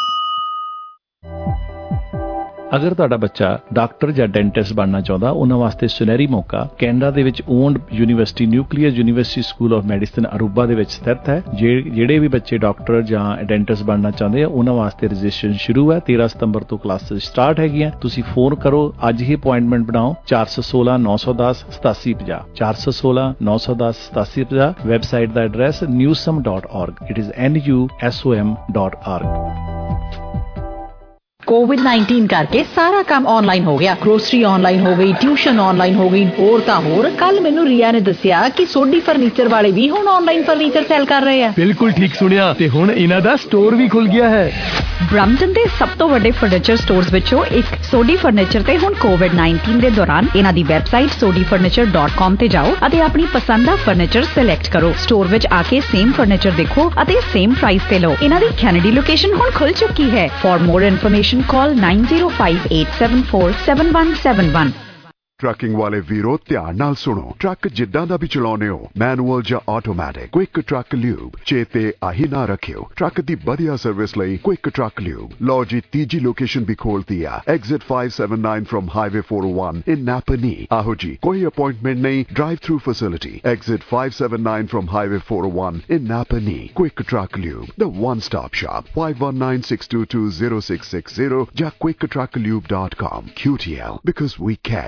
ਅਗਰ ਤੁਹਾਡਾ ਬੱਚਾ ਡਾਕਟਰ ਜਾਂ ਡੈਂਟਿਸਟ ਬਣਨਾ ਚਾਹੁੰਦਾ ਉਹਨਾਂ ਵਾਸਤੇ ਸੁਨਹਿਰੀ ਮੌਕਾ ਕੈਨੇਡਾ ਦੇ ਵਿੱਚ owned university nuclear university school of medicine Aruba ਦੇ ਵਿੱਚ ਸਥਿਤ ਹੈ। ਜਿਹੜੇ ਵੀ ਬੱਚੇ ਡਾਕਟਰ ਜਾਂ ਡੈਂਟਿਸਟ ਬਣਨਾ ਚਾਹੁੰਦੇ ਆ ਉਹਨਾਂ ਵਾਸਤੇ ਰਜਿਸਟ੍ਰੇਸ਼ਨ ਸ਼ੁਰੂ ਹੈ। ਤੇਰਾਂ ਸਤੰਬਰ ਤੋਂ ਕਲਾਸਿਸ ਸਟਾਰਟ ਹੈਗੀਆਂ। ਤੁਸੀਂ ਫੋਨ ਕਰੋ ਅੱਜ ਹੀ ਅਪਾਇੰਟਮੈਂਟ ਬਣਾਓ ਚਾਰ ਸੌ ਸੋਲਾਂ ਨੌ ਸੌ ਦਸ ਸਤਾਸੀ ਪੰਜਾਹ ਚਾਰ ਸੌ ਸੋਲਾਂ ਨੌ ਸੌ ਦਸ ਸਤਾਸੀ ਪੰਜਾਹ। ਵੈਬਸਾਈਟ ਦਾ address newsome dot org। It is n u s o m dot org। COVID nineteen ਕਰਕੇ ਸਾਰਾ ਕੰਮ ਆਨਲਾਈਨ ਹੋ ਗਿਆ। ਗਰੋਸਰੀ ਆਨਲਾਈਨ ਹੋ ਗਈ, ਟਿਊਸ਼ਨ ਆਨਲਾਈਨ ਹੋ ਗਈ, ਹੋਰ ਤਾਂ ਹੋਰ। ਕੱਲ ਮੈਨੂੰ ਰੀਆ ਨੇ ਦੱਸਿਆ ਕਿ ਸੋਢੀ ਫਰਨੀਚਰ ਵਾਲੇ ਵੀ ਹੁਣ ਆਨਲਾਈਨ ਫਰਨੀਚਰ ਸੈਲ ਕਰ ਰਹੇ ਆ। ਬਿਲਕੁਲ ਠੀਕ ਸੁਣਿਆ, ਤੇ ਹੁਣ ਇਹਨਾਂ ਦਾ ਸਟੋਰ ਵੀ ਖੁੱਲ ਗਿਆ ਹੈ। ਬ੍ਰੈਂਪਟਨ ਦੇ ਸਭ ਤੋਂ ਵੱਡੇ ਫਰਨੀਚਰ ਸਟੋਰਸ ਵਿੱਚੋਂ ਇੱਕ ਸੋਢੀ ਫਰਨੀਚਰ ਤੇ ਹੁਣ ਕੋਵਿਡ ਨਾਈਨਟੀਨ ਦੇ ਦੌਰਾਨ ਇਹਨਾਂ ਦੀ website Sodhi furniture dot com ਤੇ ਜਾਓ ਅਤੇ ਆਪਣੀ ਪਸੰਦ ਦਾ ਫਰਨੀਚਰ ਸਿਲੈਕਟ ਕਰੋ। ਸਟੋਰ ਵਿੱਚ ਆ ਕੇ ਸੇਮ ਫਰਨੀਚਰ ਦੇਖੋ ਅਤੇ ਸੇਮ ਪ੍ਰਾਈਸ ਤੇ ਲਓ। ਇਹਨਾਂ ਦੀ ਕੈਨੇਡੀ ਲੋਕੇਸ਼ਨ ਹੁਣ ਖੁੱਲ ਚੁੱਕੀ ਹੈ। For more information call nine zero five eight seven four seven one seven one। ਟਰੱਕਿੰਗ ਵਾਲੇ ਵੀਰੋ ਧਿਆਨ ਨਾਲ ਸੁਣੋ। ਟਰੱਕ ਜਿੱਦਾਂ ਦਾ ਵੀ ਚਲਾਉਨੇ ਹੋ, ਮੈਨੂਅਲ ਜਾਂ ਆਟੋਮੈਟਿਕ, ਕੁਇਕ ਟਰੱਕ ਲਿਊਬ ਚੇਤੇ ਆਹੀ ਨਾ ਰੱਖਿਓ। ਟਰੱਕ ਦੀ ਵਧੀਆ ਸਰਵਿਸ ਲਈ ਕੁਇਕ ਟਰੱਕ ਲਿਊਬ। ਲਓ ਜੀ, ਤੀਜੀ ਲੋਕੇਸ਼ਨ ਵੀ ਖੋਲਤੀ ਆ, exit five seven nine from Highway four oh one in Napa Knee। ਆਹੋ ਜੀ, ਕੋਈ ਅਪਾਇੰਟਮੈਂਟ ਨਹੀਂ, drive through facility. Exit five seven nine from Highway four oh one in Napa Knee। Quick truck lube, the one stop shop। five one nine six two two zero six six zero ਜਾਂ quick truck lube dot com। Q T L, because we care।